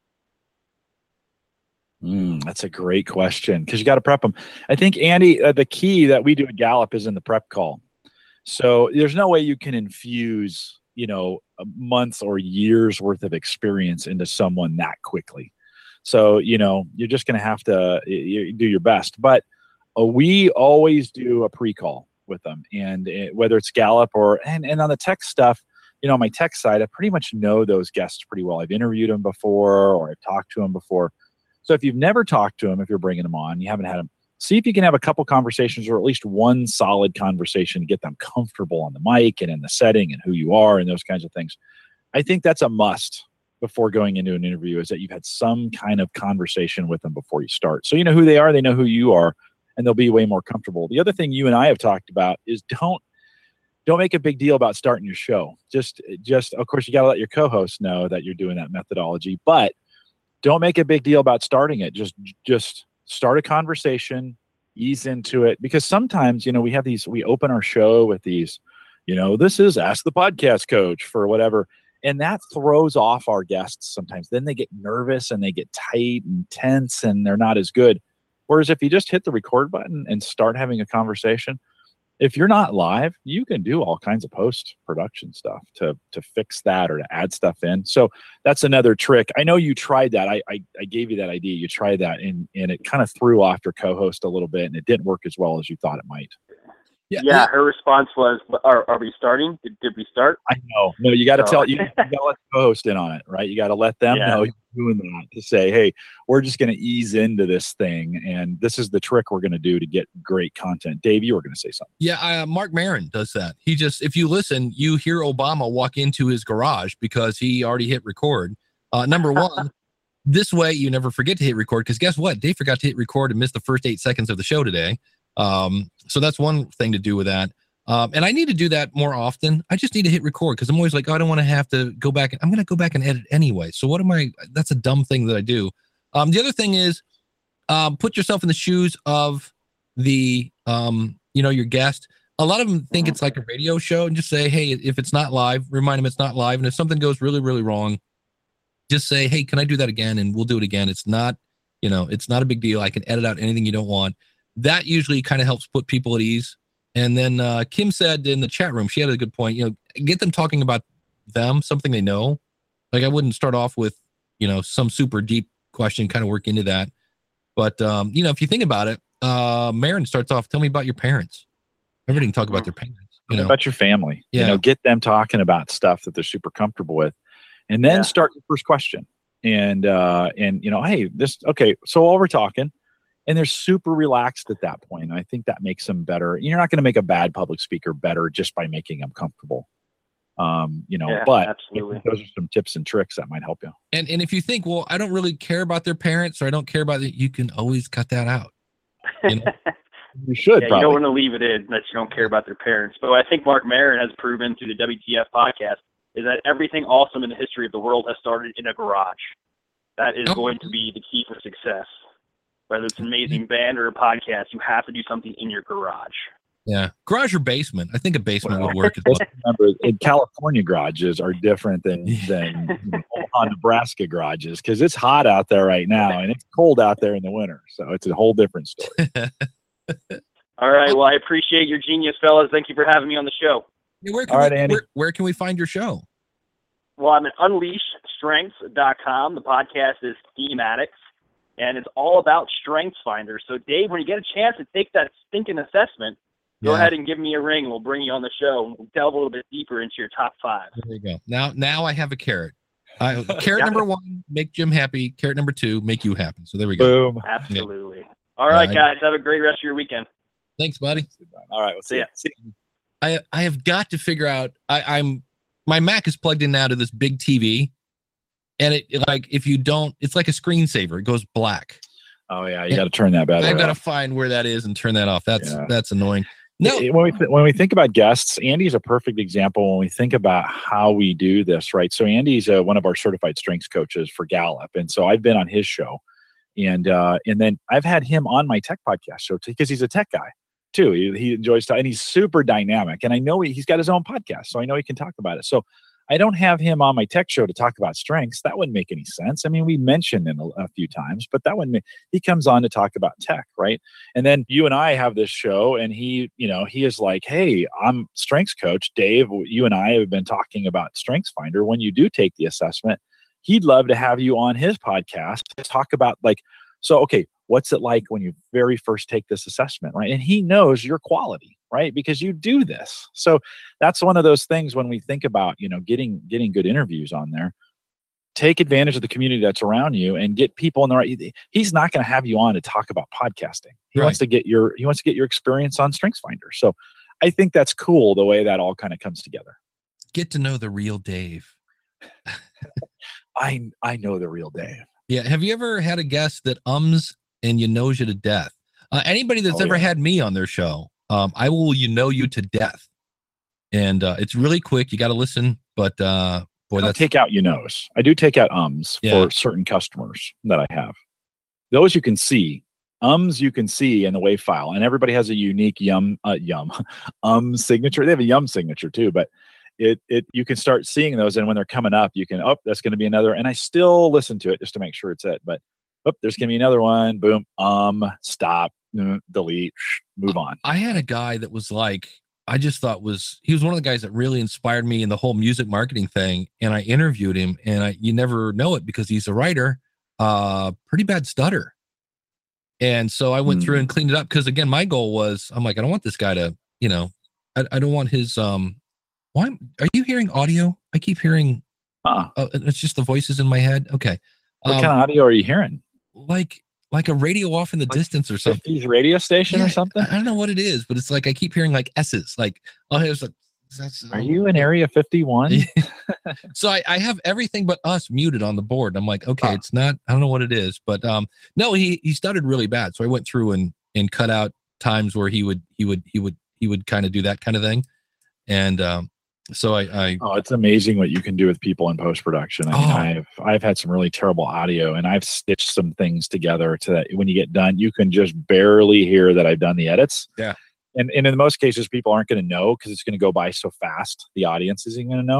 Speaker 4: Mm, that's a great question because you got to prep them. I think, Andy, uh, the key that we do at Gallup is in the prep call. So there's no way you can infuse, you know, a months or years worth of experience into someone that quickly. So, you know, you're just going to have to you, do your best. But uh, we always do a pre-call with them. And it, whether it's Gallup or, and, and on the tech stuff, you know, on my tech side, I pretty much know those guests pretty well. I've interviewed them before or I've talked to them before. So if you've never talked to them, if you're bringing them on, you haven't had them, see if you can have a couple conversations or at least one solid conversation to get them comfortable on the mic and in the setting and who you are and those kinds of things. I think that's a must before going into an interview, is that you've had some kind of conversation with them before you start. So you know who they are, they know who you are, and they'll be way more comfortable. The other thing you and I have talked about is don't don't make a big deal about starting your show. Just, just of course, you got to let your co-host know that you're doing that methodology, but don't make a big deal about starting it. Just, just start a conversation, ease into it, because sometimes, you know, we have these, we open our show with these, you know, this is Ask the Podcast Coach for whatever. And that throws off our guests sometimes. Then they get nervous and they get tight and tense and they're not as good. Whereas if you just hit the record button and start having a conversation, if you're not live, you can do all kinds of post-production stuff to to fix that or to add stuff in. So that's another trick. I know you tried that. I I, I gave you that idea. You tried that, and, and it kind of threw off your co-host a little bit, and it didn't work as well as you thought it might.
Speaker 8: Yeah, yeah, her response was, are, are we starting? Did, did we start?
Speaker 4: I know. No, you got to so. tell, you, you got to let the co-host in on it, right? You got to let them yeah. know you're doing that, to say, hey, we're just going to ease into this thing. And this is the trick we're going to do to get great content. Dave, you were going to say something.
Speaker 1: Yeah, uh, Mark Maron does that. He just, if you listen, you hear Obama walk into his garage because he already hit record. Uh, number one, this way you never forget to hit record, because guess what? Dave forgot to hit record and missed the first eight seconds of the show today. Um, so that's one thing to do with that. Um, and I need to do that more often. I just need to hit record because I'm always like, oh, I don't want to have to go back. I'm going to go back and edit anyway. So what am I, that's a dumb thing that I do. Um, the other thing is, um, put yourself in the shoes of the, um, you know, your guest. A lot of them think it's like a radio show, and just say, hey, if it's not live, remind them it's not live. And if something goes really, really wrong, just say, hey, can I do that again? And we'll do it again. It's not, you know, it's not a big deal. I can edit out anything you don't want. That usually kind of helps put people at ease. And then uh, Kim said in the chat room, she had a good point. You know, get them talking about them, something they know. Like I wouldn't start off with, you know, some super deep question, kind of work into that. But um, you know, if you think about it, uh, Marin starts off, tell me about your parents. Everybody can talk about their parents. You know,
Speaker 4: about your family.
Speaker 1: Yeah.
Speaker 4: You know, get them talking about stuff that they're super comfortable with, and then
Speaker 8: Yeah.
Speaker 4: start your first question. And uh, and you know, hey, this okay. So while we're talking. And they're super relaxed at that point. And I think that makes them better. You're not going to make a bad public speaker better just by making them comfortable. Um, you know,
Speaker 8: Yeah,
Speaker 4: but
Speaker 8: absolutely.
Speaker 4: those are some tips and tricks that might help you.
Speaker 1: And and if you think, well, I don't really care about their parents or I don't care about it, you can always cut that out. You know?
Speaker 4: You should
Speaker 8: Yeah,
Speaker 4: probably.
Speaker 8: you don't want to leave it in that you don't care about their parents. But what I think Mark Maron has proven through the W T F podcast is that everything awesome in the history of the world has started in a garage. That is
Speaker 1: Oh.
Speaker 8: going to be the key for success. Whether it's an amazing band or a podcast, you have to do something in your garage.
Speaker 1: Yeah. Garage or basement. I think a basement would work as
Speaker 4: Let's
Speaker 1: well.
Speaker 4: remember, in California garages are different than than you know, Omaha, Nebraska garages because it's hot out there right now and it's cold out there in the winter. So it's a whole different story.
Speaker 8: All right. Well, I appreciate your genius, fellas. Thank you for having me on the show.
Speaker 1: Hey, where, can
Speaker 4: All right,
Speaker 1: we,
Speaker 4: Andy.
Speaker 1: where, where can we find your show?
Speaker 8: Well, I'm at unleash strengths dot com. The podcast is Thematics, and it's all about Strengths Finder. So, Dave, when you get a chance to take that stinking assessment, go
Speaker 1: Yeah.
Speaker 8: ahead and give me a ring. We'll bring you on the show and we'll delve a little bit deeper into your top five.
Speaker 1: There you go. Now, now I have a carrot. I, carrot number one, make Jim happy. Carrot number two, make you happy. So there we go.
Speaker 4: Boom.
Speaker 8: Absolutely. All right,
Speaker 1: Uh,
Speaker 8: guys. Have a great rest of your weekend.
Speaker 1: Thanks, buddy.
Speaker 4: All right. We'll see
Speaker 8: See
Speaker 4: ya.
Speaker 8: ya.
Speaker 4: See ya.
Speaker 1: I I have got to figure out. I, I'm my Mac is plugged in now to this big T V, and it like if you don't, it's like a screensaver. It goes black.
Speaker 4: Oh, yeah. You got to turn that battery
Speaker 1: I've got to
Speaker 4: off.
Speaker 1: find where that is and turn that off. That's
Speaker 4: Yeah.
Speaker 1: that's annoying. No,
Speaker 4: It- when we th- when we think about guests, Andy's a perfect example when we think about how we do this, right? So Andy's uh, one of our certified strengths coaches for Gallup, and so I've been on his show, and uh, and then I've had him on my tech podcast show because he's a tech guy too. He, he enjoys and he's super dynamic, and I know he, he's got his own podcast, so I know he can talk about it. So I don't have him on my tech show to talk about strengths. That wouldn't make any sense. I mean, we mentioned him a, a few times, but that wouldn't. Make, he comes on to talk about tech, right? And then you and I have this show, and he, you know, he is like, "Hey, I'm strengths coach Dave. You and I have been talking about Strengths Finder. When you do take the assessment, he'd love to have you on his podcast to talk about like, so okay, what's it like when you very first take this assessment, right? And he knows your quality, right? Because you do this. So that's one of those things when we think about, you know, getting getting good interviews on there. Take advantage of the community that's around you and get people in the right. He's not going to have you on to talk about podcasting. He
Speaker 1: Right.
Speaker 4: wants to get your he wants to get your experience on Strengths Finder. So I think that's cool the way that all kind of comes together.
Speaker 1: get to know the real Dave.
Speaker 4: I I know the real Dave.
Speaker 1: Yeah. Have you ever had a guest that ums and you knows you to death? Uh, anybody that's
Speaker 4: Oh,
Speaker 1: ever
Speaker 4: yeah.
Speaker 1: had me on their show, um, I will you know you to death. And uh, it's really quick. You got to listen. But uh, boy,
Speaker 4: I don't
Speaker 1: that's
Speaker 4: take out you knows. I do take out ums
Speaker 1: Yeah.
Speaker 4: for certain customers that I have. Those you can see. Ums you can see in the WAV file, and everybody has a unique yum uh, yum um signature. They have a yum signature too, but it it you can start seeing those, and when they're coming up, you can oh that's going to be another. And I still listen to it just to make sure it's it. But oh, there's going to be another one. Boom. Um. Stop. mm, Delete. Move on.
Speaker 1: I had a guy that was like, I just thought was, he was one of the guys that really inspired me in the whole music marketing thing. And I interviewed him, and I, you never know it because he's a writer, uh, pretty bad stutter. And so I went
Speaker 4: Hmm.
Speaker 1: through and cleaned it up. Cause again, my goal was, I'm like, I don't want this guy to, you know, I, I don't want his, um, why are you hearing audio? I keep hearing,
Speaker 4: Uh,
Speaker 1: uh, it's just the voices in my head. Okay.
Speaker 4: what
Speaker 1: Um,
Speaker 4: kind of audio are you hearing?
Speaker 1: like, like a radio off in the
Speaker 4: Like
Speaker 1: distance or something.
Speaker 4: fifties radio station
Speaker 1: Yeah,
Speaker 4: or something?
Speaker 1: I don't know what it is, but it's like I keep hearing like S's. Like, oh, it's like, that's,
Speaker 4: Are you in Area fifty-one?
Speaker 1: So I, I have everything but us muted on the board. I'm like, okay,
Speaker 4: Huh.
Speaker 1: it's not. I don't know what it is, but um, no, he he stuttered really bad. So I went through and and cut out times where he would he would he would he would kind of do that kind of thing, and um, so I I
Speaker 4: Oh, it's amazing what you can do with people in post production. I mean,
Speaker 1: Oh.
Speaker 4: I've I've had some really terrible audio, and I've stitched some things together to that when you get done, you can just barely hear that I've done the edits.
Speaker 1: Yeah.
Speaker 4: And and in most cases, people aren't going to know because it's going to go by so fast. The audience isn't going to know.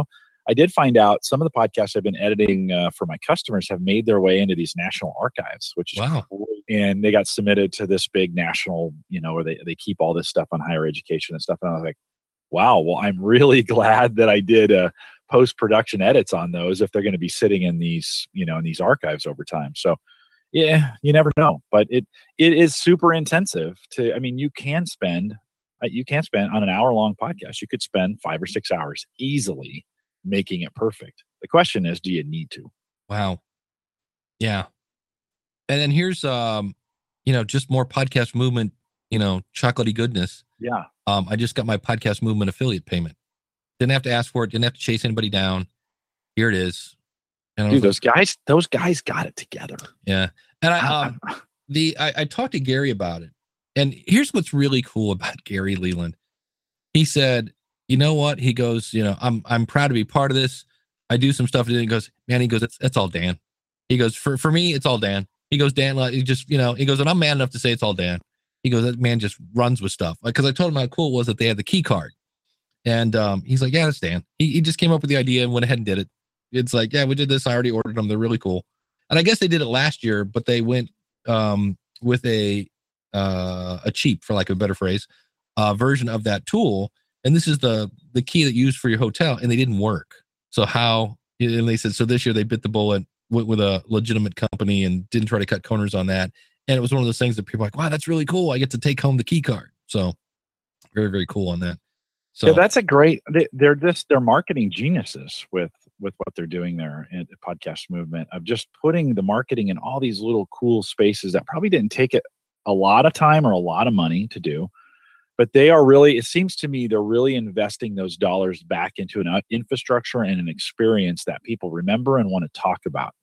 Speaker 4: I did find out some of the podcasts I've been editing uh, for my customers have made their way into these national archives, which is
Speaker 1: wow.
Speaker 4: cool. And they got submitted to this big national, you know, where they, they keep all this stuff on higher education and stuff. And I was like, wow, well, I'm really glad that I did uh, post-production edits on those if they're going to be sitting in these, you know, in these archives over time. So yeah, you never know, but it it is super intensive to, I mean, you can spend, you can spend on an hour long podcast, you could spend five or six hours easily making it perfect. The question is, do you need to?
Speaker 1: Wow. Yeah. And then here's, um, you know, just more podcast movement, you know, chocolatey goodness.
Speaker 4: Yeah.
Speaker 1: Um, I just got my podcast movement affiliate payment. Didn't have to ask for it. Didn't have to chase anybody down. Here it is.
Speaker 4: And Dude, those like, guys, those guys got it together.
Speaker 1: Yeah. And I, um, the, I, I talked to Gary about it, and here's what's really cool about Gary Leland. He said, you know what? He goes, you know, I'm, I'm proud to be part of this. I do some stuff. And he goes, man, he goes, that's, that's all Dan. He goes, for, for me, it's all Dan. He goes, Dan, like, he just, you know, he goes, and I'm man enough to say it's all Dan. He goes, that man just runs with stuff. Like, cause I told him how cool it was that they had the key card. And, um, he's like, yeah, that's Dan. He, he just came up with the idea and went ahead and did it. It's like, yeah, we did this. I already ordered them. They're really cool. And I guess they did it last year, but they went um, with a uh, a cheap, for lack of a better phrase, uh, version of that tool. And this is the the key that you use for your hotel, and they didn't work. So how? And they said, so this year they bit the bullet, went with a legitimate company and didn't try to cut corners on that. And it was one of those things that people are like, wow, that's really cool. I get to take home the key card. So very, very cool on that. So
Speaker 4: yeah, that's a great, they, they're just, they're marketing geniuses with, with what they're doing there in the podcast movement of just putting the marketing in all these little cool spaces that probably didn't take it a lot of time or a lot of money to do, but they are really, it seems to me, they're really investing those dollars back into an infrastructure and an experience that people remember and want to talk about.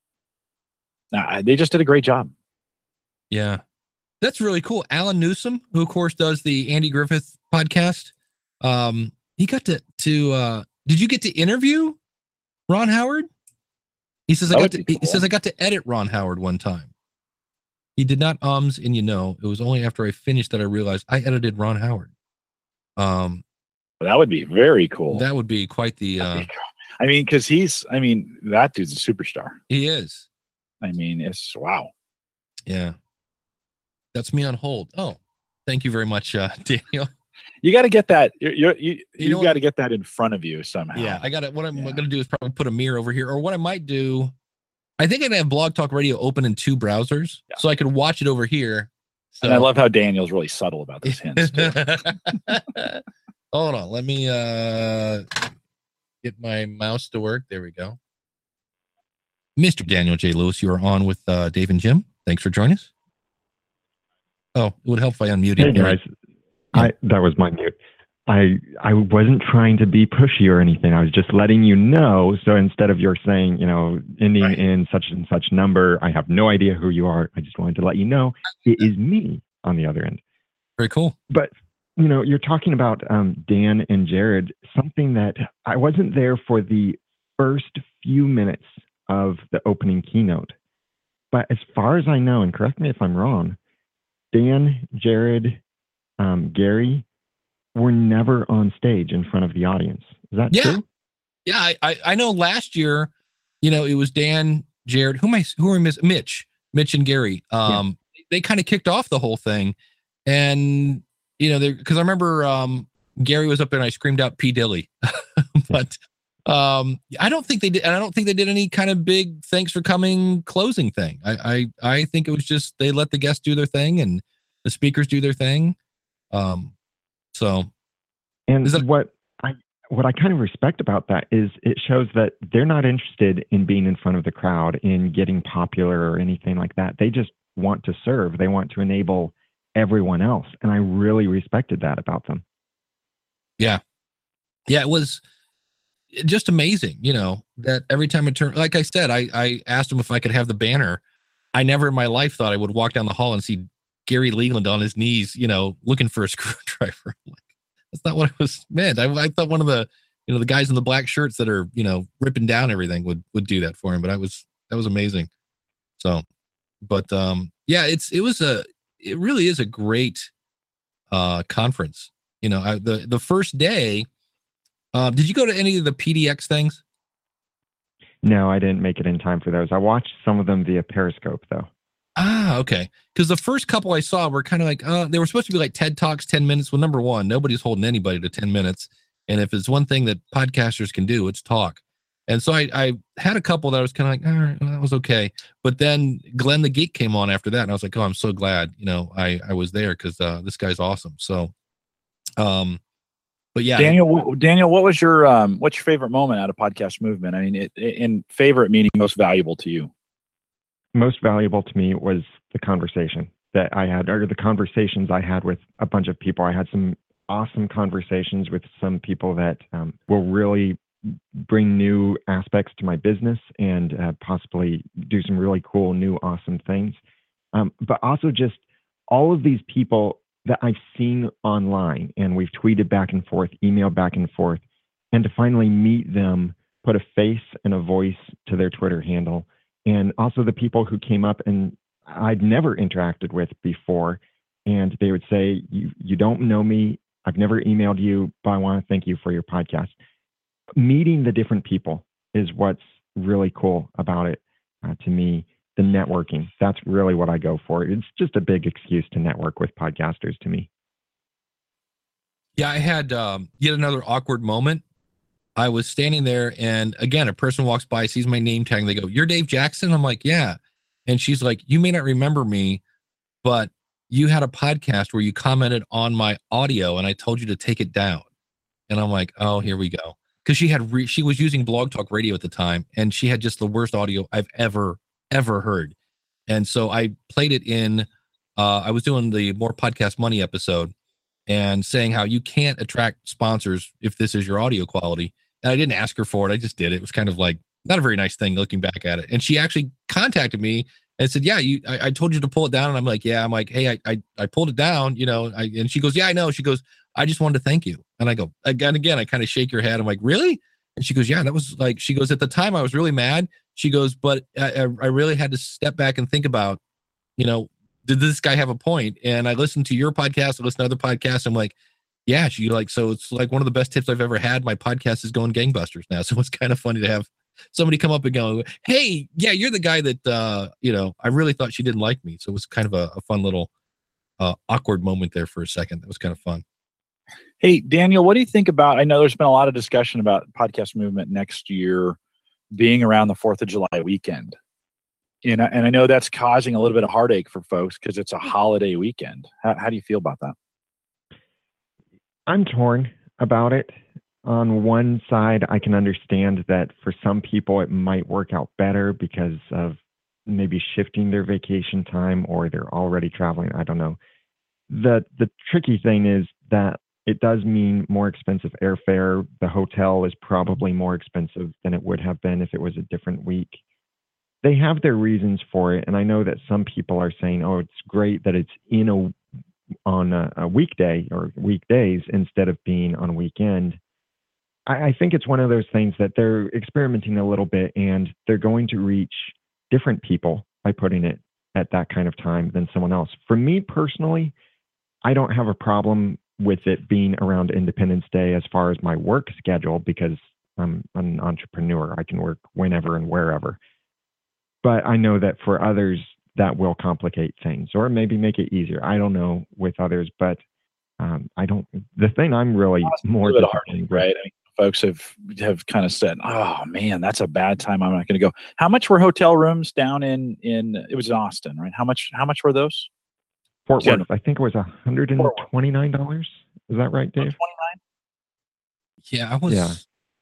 Speaker 4: Now, they just did a great job.
Speaker 1: Yeah, that's really cool. Alan Newsom, who of course does the Andy Griffith podcast, um, he got to, to, uh, did you get to interview Ron Howard? He says, I got to, cool. he says, I got to edit Ron Howard one time. He did not ums and you know, it was only after I finished that I realized I edited Ron Howard. Um,
Speaker 4: well, that would be very cool.
Speaker 1: That would be quite the, uh,
Speaker 4: be cool. I mean, cause he's, I mean, that dude's a superstar.
Speaker 1: He is.
Speaker 4: I mean, it's wow.
Speaker 1: Yeah. That's me on hold. Oh, thank you very much, uh, Daniel.
Speaker 4: You got to get that. You're, you're, you you
Speaker 1: you
Speaker 4: got to get that in front of you somehow.
Speaker 1: Yeah, I got it. What I'm
Speaker 4: yeah.
Speaker 1: going to do is probably put a mirror over here, or what I might do, I think I'd have Blog Talk Radio open in two browsers, yeah. so I could watch it over here. So.
Speaker 4: And I love how Daniel's really subtle about those hints.
Speaker 1: Hold on, let me uh, get my mouse to work. There we go. Mister Daniel J. Lewis, you are on with uh, Dave and Jim. Thanks for joining us. Oh, it would help if I unmuted.
Speaker 9: Hey guys. I, that was my mute. I I wasn't trying to be pushy or anything. I was just letting you know. So instead of your saying, you know, ending right. in such and such number, I have no idea who you are. I just wanted to let you know it is me on the other end.
Speaker 1: Very cool.
Speaker 9: But, you know, you're talking about um, Dan and Jared, something that I wasn't there for the first few minutes of the opening keynote. But as far as I know, and correct me if I'm wrong, Dan, Jared, Um, Gary were never on stage in front of the audience. Is that
Speaker 1: yeah.
Speaker 9: true?
Speaker 1: Yeah, I, I I know last year, you know, it was Dan, Jared, who am I, who are Miss Mitch, Mitch and Gary. Um, yeah. They kind of kicked off the whole thing, and you know, because I remember um, Gary was up there and I screamed out P Dilly, but um, I don't think they did, and I don't think they did any kind of big thanks for coming closing thing. I I I think it was just they let the guests do their thing and the speakers do their thing. Um, so,
Speaker 9: and that, what I what I kind of respect about that is it shows that they're not interested in being in front of the crowd, in getting popular or anything like that. They just want to serve. They want to enable everyone else, and I really respected that about them.
Speaker 1: Yeah, yeah, it was just amazing. You know, that every time I turn, like I said, I I asked them if I could have the banner. I never in my life thought I would walk down the hall and see Gary Leland on his knees, you know, looking for a screwdriver. Like, that's not what I was meant. I, I thought one of the, you know, the guys in the black shirts that are, you know, ripping down everything would, would do that for him. But I was, that was amazing. So, but um, yeah, it's, it was a, it really is a great uh, conference. You know, I, the, the first day, Uh, did you go to any of the P D X things?
Speaker 9: No, I didn't make it in time for those. I watched some of them via Periscope, though.
Speaker 1: Ah, okay. Because the first couple I saw were kind of like, uh, they were supposed to be like TED Talks, ten minutes. Well, number one, nobody's holding anybody to ten minutes. And if it's one thing that podcasters can do, it's talk. And so I, I had a couple that I was kind of like, all right, well, that was okay. But then Glenn the Geek came on after that. And I was like, oh, I'm so glad, you know, I, I was there because uh, this guy's awesome. So, um, but yeah.
Speaker 4: Daniel, Daniel, what was your, um, what's your favorite moment out of Podcast Movement? I mean, it, in favorite meaning most valuable to you.
Speaker 9: Most valuable to me was the conversation that I had, or the conversations I had with a bunch of people. I had some awesome conversations with some people that um, will really bring new aspects to my business and uh, possibly do some really cool, new, awesome things. Um, but also just all of these people that I've seen online, and we've tweeted back and forth, emailed back and forth, and to finally meet them, put a face and a voice to their Twitter handle. And also the people who came up and I'd never interacted with before. And they would say, you, you don't know me. I've never emailed you, but I want to thank you for your podcast. Meeting the different people is what's really cool about it uh, to me. The networking, that's really what I go for. It's just a big excuse to network with podcasters to me.
Speaker 1: Yeah, I had um, yet another awkward moment. I was standing there and again, a person walks by, sees my name tag, and they go, "You're Dave Jackson?" I'm like, "Yeah." And she's like, "You may not remember me, but you had a podcast where you commented on my audio and I told you to take it down." And I'm like, "Oh, here we go." Because she had re- she was using Blog Talk Radio at the time, and she had just the worst audio I've ever ever heard. And so I played it in. Uh, I was doing the More Podcast Money episode, and saying how you can't attract sponsors if this is your audio quality. And I didn't ask her for it. I just did it. It was kind of like not a very nice thing looking back at it. And she actually contacted me and said, "Yeah, you. I, I told you to pull it down." And I'm like, "Yeah." I'm like, "Hey, I I, I pulled it down, you know." I, and she goes, "Yeah, I know." She goes, "I just wanted to thank you." And I go, again, again, I kind of shake her head. I'm like, "Really?" And she goes, "Yeah, that was like," she goes, "At the time I was really mad." She goes, "But I, I really had to step back and think about, you know, did this guy have a point?" And I listened to your podcast, I listened to other podcasts. I'm like, yeah, she like, so it's like one of the best tips I've ever had. My podcast is going gangbusters now. So it's kind of funny to have somebody come up and go, "Hey, yeah, you're the guy that, uh, you know, I really thought she didn't like me." So it was kind of a, a fun little uh, awkward moment there for a second. That was kind of fun.
Speaker 4: Hey, Daniel, what do you think about, I know there's been a lot of discussion about Podcast Movement next year being around the fourth of July weekend. And I, and I know that's causing a little bit of heartache for folks because it's a holiday weekend. How, how do you feel about that?
Speaker 9: I'm torn about it. On one side, I can understand that for some people it might work out better because of maybe shifting their vacation time, or they're already traveling. I don't know. The the tricky thing is that it does mean more expensive airfare. The hotel is probably more expensive than it would have been if it was a different week. They have their reasons for it, and I know that some people are saying, "Oh, it's great that it's in a on a, a weekday or weekdays instead of being on a weekend." I, I think it's one of those things that they're experimenting a little bit, and they're going to reach different people by putting it at that kind of time than someone else. For me personally, I don't have a problem with it being around Independence Day as far as my work schedule, because I'm an entrepreneur. I can work whenever and wherever. But I know that for others, that will complicate things, or maybe make it easier. I don't know with others, but um, I don't. The thing I'm really more
Speaker 4: disappointed, right? I mean, folks have have kind of said, "Oh man, that's a bad time. I'm not going to go." How much were hotel rooms down in in? It was in Austin, right? How much? How much were those?
Speaker 9: Fort Worth. I think it was one hundred twenty-nine dollars. Is that right, Dave?
Speaker 4: twenty-nine.
Speaker 1: Yeah, I was.
Speaker 9: Yeah.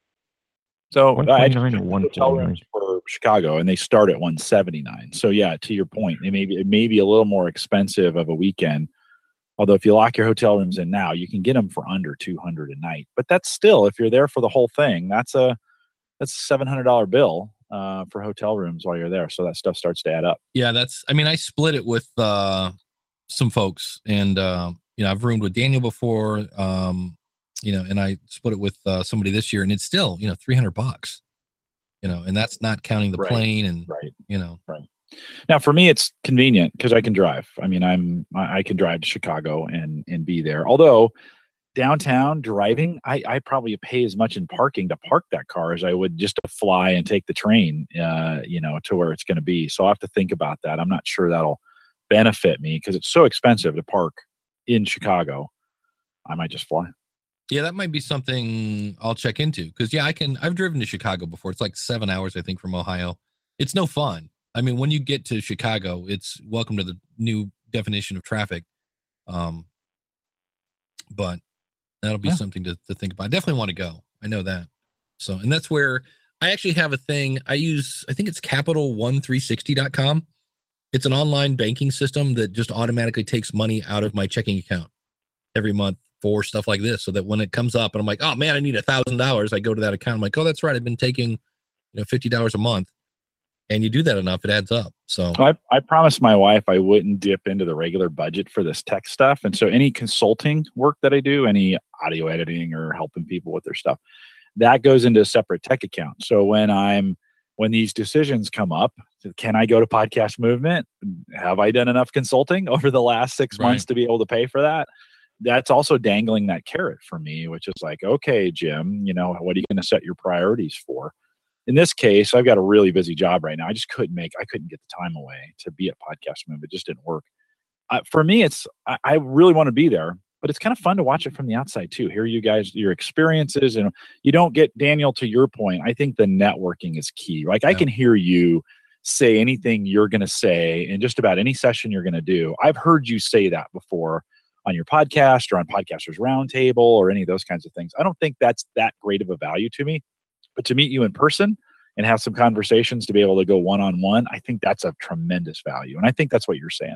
Speaker 4: So
Speaker 9: one
Speaker 4: I
Speaker 9: twenty-nine or one forty-nine
Speaker 4: for Chicago, and they start at one seventy-nine. So yeah, to your point, it may be it may be a little more expensive of a weekend. Although if you lock your hotel rooms in now, you can get them for under two hundred a night. But that's still, if you're there for the whole thing, that's a that's a seven hundred dollar bill uh, for hotel rooms while you're there. So that stuff starts to add up.
Speaker 1: Yeah, that's. I mean, I split it with uh, some folks, and uh, you know, I've roomed with Daniel before. Um, you know, and I split it with uh, somebody this year, and it's still, you know, three hundred bucks, you know, and that's not counting the
Speaker 4: right.
Speaker 1: plane and,
Speaker 4: right.
Speaker 1: you know,
Speaker 4: right. Now for me, it's convenient because I can drive. I mean, I'm, I can drive to Chicago and, and be there. Although downtown driving, I, I probably pay as much in parking to park that car as I would just to fly and take the train, uh, you know, to where it's going to be. So I'll have to think about that. I'm not sure that'll benefit me because it's so expensive to park in Chicago. I might just fly.
Speaker 1: Yeah, that might be something I'll check into because, yeah, I can. I've driven to Chicago before. It's like seven hours, I think, from Ohio. It's no fun. I mean, when you get to Chicago, it's welcome to the new definition of traffic. Um, but that'll be yeah. something to, to think about. I definitely want to go. I know that. So, and that's where I actually have a thing. I use, I think it's capital one three sixty dot com. It's an online banking system that just automatically takes money out of my checking account every month for stuff like this. So that when it comes up and I'm like, oh man, I need a thousand dollars. I go to that account. I'm like, oh, that's right. I've been taking, you know, fifty dollars a month. And you do that enough, it adds up. So
Speaker 4: I, I promised my wife I wouldn't dip into the regular budget for this tech stuff. And so any consulting work that I do, any audio editing or helping people with their stuff, that goes into a separate tech account. So when I'm, when these decisions come up, can I go to Podcast Movement? Have I done enough consulting over the last six
Speaker 1: Right.
Speaker 4: months to be able to pay for that? That's also dangling that carrot for me, which is like, okay, Jim, you know, what are you going to set your priorities for? In this case, I've got a really busy job right now. I just couldn't make, I couldn't get the time away to be at Podcast Movement. It just didn't work. Uh, for me, it's, I, I really want to be there, but it's kind of fun to watch it from the outside too. Hear you guys, your experiences, and you don't get, Daniel, to your point, I think the networking is key. Like I
Speaker 1: Yeah.
Speaker 4: can hear you say anything you're going to say in just about any session you're going to do. I've heard you say that before on your podcast or on Podcasters Roundtable or any of those kinds of things. I don't think that's that great of a value to me. But to meet you in person and have some conversations to be able to go one-on-one, I think that's a tremendous value. And I think that's what you're saying.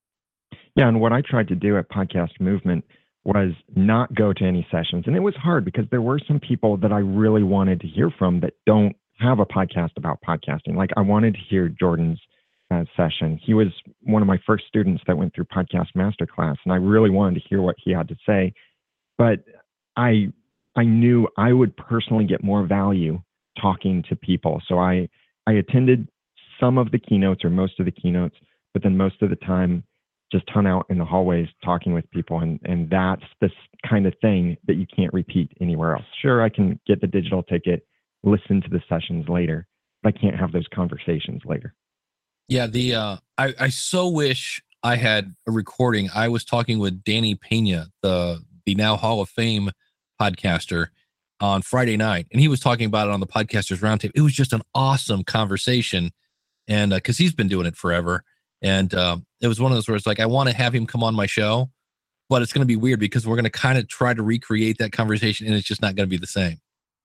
Speaker 9: Yeah, and what I tried to do at Podcast Movement was not go to any sessions. And it was hard because there were some people that I really wanted to hear from that don't have a podcast about podcasting. Like I wanted to hear Jordan's uh, session. He was one of my first students that went through Podcast Masterclass, and I really wanted to hear what he had to say. But I I knew I would personally get more value talking to people. So I, I attended some of the keynotes or most of the keynotes, but then most of the time just hung out in the hallways talking with people. And, and that's this kind of thing that you can't repeat anywhere else. Sure, I can get the digital ticket, listen to the sessions later, but I can't have those conversations later.
Speaker 1: Yeah, the uh, I, I so wish I had a recording. I was talking with Danny Pena, the the now Hall of Fame podcaster, on Friday night, and he was talking about it on the Podcasters Roundtable. It was just an awesome conversation, and because uh, he's been doing it forever, and uh, it was one of those where it's like I want to have him come on my show, but it's going to be weird because we're going to kind of try to recreate that conversation, and it's just not going to be the same.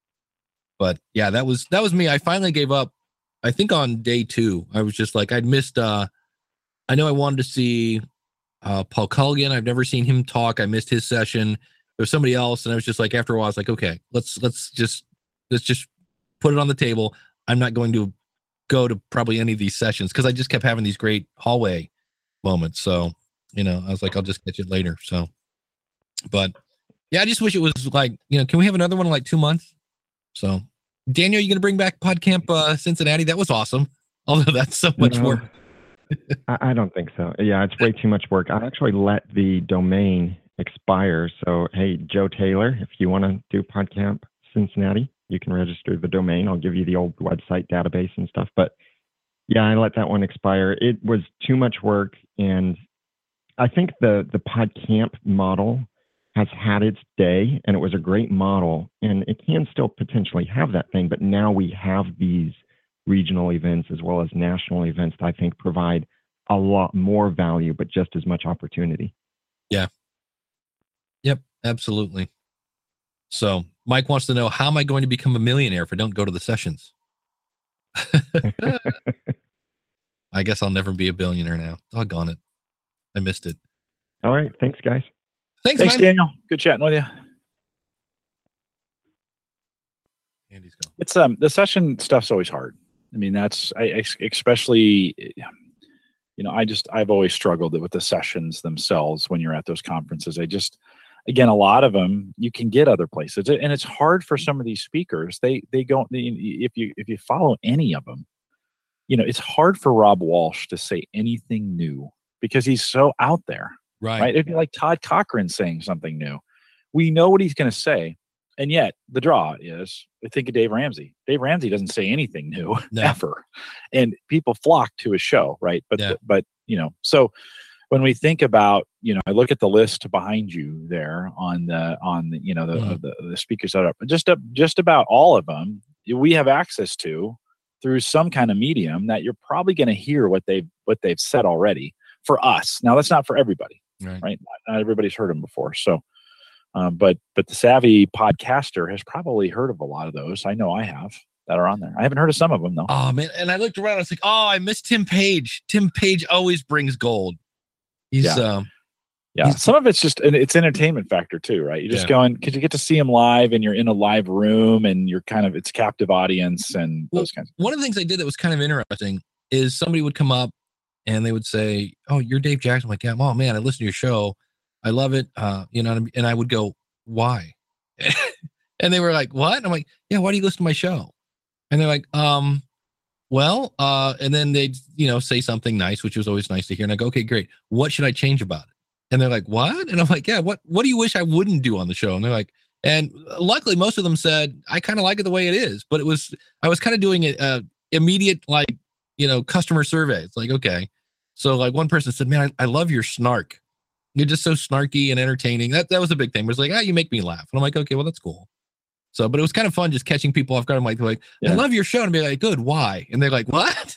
Speaker 1: But yeah, that was that was me. I finally gave up. I think on day two, I was just like I'd missed. Uh, I know I wanted to see uh, Paul Culligan. I've never seen him talk. I missed his session. There's somebody else, and I was just like, after a while, I was like, okay, let's let's just let's just put it on the table. I'm not going to go to probably any of these sessions because I just kept having these great hallway moments. So, you know, I was like, I'll just catch it later. So, but yeah, I just wish it was like, you know, can we have another one in like two months? So, Daniel, you going to bring back PodCamp uh, Cincinnati? That was awesome. Although that's so much
Speaker 9: No,
Speaker 1: work.
Speaker 9: I, I don't think so. Yeah, it's way too much work. I actually let the domain expire. So, hey, Joe Taylor, if you want to do PodCamp Cincinnati, you can register the domain. I'll give you the old website database and stuff. But yeah, I let that one expire. It was too much work. And I think the, the PodCamp model has had its day, and it was a great model, and it can still potentially have that thing. But now we have these regional events as well as national events that I think provide a lot more value, but just as much opportunity.
Speaker 1: Yeah. Yep, absolutely. So Mike wants to know, how am I going to become a millionaire if I don't go to the sessions? I guess I'll never be a billionaire now. Doggone it. I missed it.
Speaker 9: All right. Thanks, guys.
Speaker 1: Thanks,
Speaker 4: Thanks,
Speaker 1: man.
Speaker 4: Daniel. Good chatting with you.
Speaker 1: Andy's gone.
Speaker 4: It's um the session stuff's always hard. I mean, that's I, I especially, you know, I just I've always struggled with the sessions themselves when you're at those conferences. I just, again, a lot of them you can get other places, and it's hard for some of these speakers. They they go if you if you follow any of them, you know, it's hard for Rob Walsh to say anything new because he's so out there.
Speaker 1: Right.
Speaker 4: Right. It'd be like Todd Cochran saying something new. we know what he's going to say. And yet the draw is, I think of Dave Ramsey. Dave Ramsey doesn't say anything new
Speaker 1: no.
Speaker 4: ever. And people flock to his show, right? But,
Speaker 1: yeah.
Speaker 4: the, but you know, so when we think about, you know, I look at the list behind you there on the, on the, you know, the, mm. the, the speakers that are just, a, just about all of them, we have access to through some kind of medium that you're probably going to hear what they've, what they've said already for us. Now that's not for everybody,
Speaker 1: right?
Speaker 4: right? Not, not everybody's heard them before. So, Um, but but the savvy podcaster has probably heard of a lot of those. I know I have that are on there. I haven't heard of some of them though.
Speaker 1: Oh man! And I looked around. I was like, oh, I missed Tim Page. Tim Page always brings gold. He's
Speaker 4: yeah.
Speaker 1: um,
Speaker 4: yeah.
Speaker 1: He's,
Speaker 4: some of it's just it's entertainment factor too, right? You're just yeah. going because you get to see him live, and you're in a live room, and you're kind of it's captive audience and
Speaker 1: well,
Speaker 4: those kinds of things.
Speaker 1: One of the things I did that was kind of interesting is somebody would come up and they would say, "Oh, you're Dave Jackson." I'm like, "Yeah, oh man, I listen to your show. I love it." Uh, you know, and I would go, "Why?" And they were like, "What?" And I'm like, "Yeah, why do you listen to my show?" And they're like, um, well, uh, and then they'd, you know, say something nice, which was always nice to hear. And I go, "Okay, great. What should I change about it?" And they're like, "What?" And I'm like, "Yeah, what, what do you wish I wouldn't do on the show?" And they're like, and luckily most of them said, "I kind of like it the way it is," but it was, I was kind of doing it, uh, immediate, like, you know, customer survey. It's like, okay. So like one person said, "Man, I, I love your snark. You're just so snarky and entertaining." That that was a big thing. It was like, ah, you make me laugh. And I'm like, okay, well, that's cool. So, but it was kind of fun just catching people off guard. I'm like, like yeah. I love your show. And be like, good, why? And they're like, what?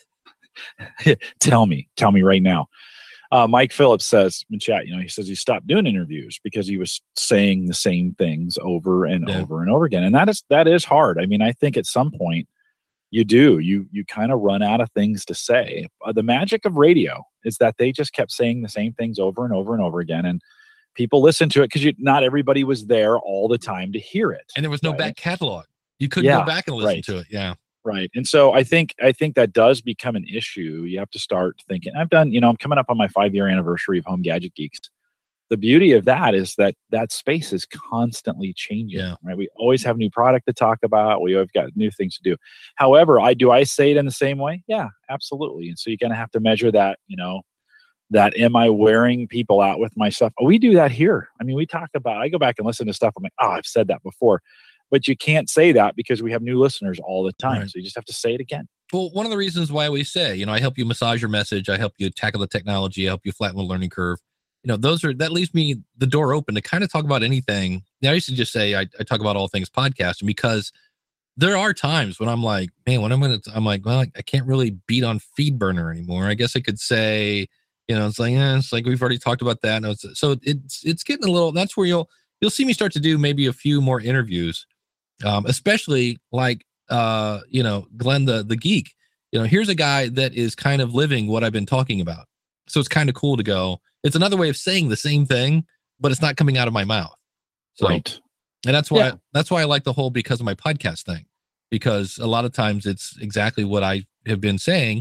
Speaker 4: tell me, tell me right now. Uh, Mike Phillips says in chat, you know, he says he stopped doing interviews because he was saying the same things over and yeah. over and over again. And that is, that is hard. I mean, I think at some point you do, you, you kind of run out of things to say. Uh, the magic of radio is that they just kept saying the same things over and over and over again. And people listen to it because not everybody was there all the time to hear it.
Speaker 1: And there was no right? back catalog. You couldn't
Speaker 4: yeah,
Speaker 1: go back and listen
Speaker 4: right.
Speaker 1: to it. Yeah.
Speaker 4: Right. And so I think, I think that does become an issue. You have to start thinking, I've done, you know, I'm coming up on my five year anniversary of Home Gadget Geeks. The beauty of that is that that space is constantly changing,
Speaker 1: yeah.
Speaker 4: right? We always have new product to talk about. We always got new things to do. However, I do I say it in the same way? Yeah, absolutely. And so you're going to have to measure that, you know, that am I wearing people out with my stuff? We do that here. I mean, we talk about, I go back and listen to stuff. I'm like, oh, I've said that before. But you can't say that because we have new listeners all the time. Right. So you just have to say it again.
Speaker 1: Well, one of the reasons why we say, you know, I help you massage your message. I help you tackle the technology. I help you flatten the learning curve. You know, those are, that leaves me the door open to kind of talk about anything. Now, I used to just say, I, I talk about all things podcasting because there are times when I'm like, man, when I'm going to, I'm like, well, I can't really beat on FeedBurner anymore. I guess I could say, you know, it's like, eh, it's like, we've already talked about that. And it's, so it's, it's getting a little, that's where you'll, you'll see me start to do maybe a few more interviews, um, especially like, uh, you know, Glenn, the, the geek, you know, here's a guy that is kind of living what I've been talking about. So it's kind of cool to go, it's another way of saying the same thing, but it's not coming out of my mouth. So,
Speaker 4: right.
Speaker 1: And that's why,
Speaker 4: yeah.
Speaker 1: that's why I like the whole, because of my podcast thing, because a lot of times it's exactly what I have been saying.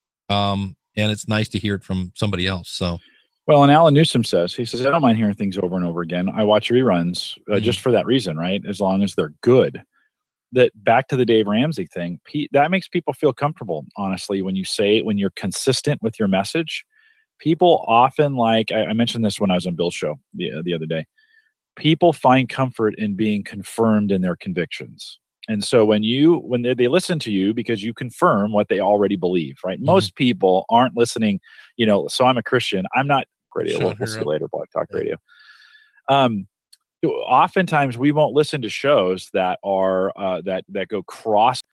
Speaker 1: Um, and it's nice to hear it from somebody else. So,
Speaker 4: well, and Alan Newsom says, he says, I don't mind hearing things over and over again. I watch reruns uh,
Speaker 1: mm-hmm.
Speaker 4: just for that reason, right? As long as they're good. That back to the Dave Ramsey thing, Pete, that makes people feel comfortable, honestly, when you say it, when you're consistent with your message. People often like, I, I mentioned this when I was on Bill's show the, the other day, people find comfort in being confirmed in their convictions. And so when you, when they, they listen to you because you confirm what they already believe, right? Mm-hmm. Most people aren't listening, you know, so I'm a Christian. I'm not radio. We'll, we'll see you later, Blog Talk Radio. Um, oftentimes we won't listen to shows that are, uh, that, that go cross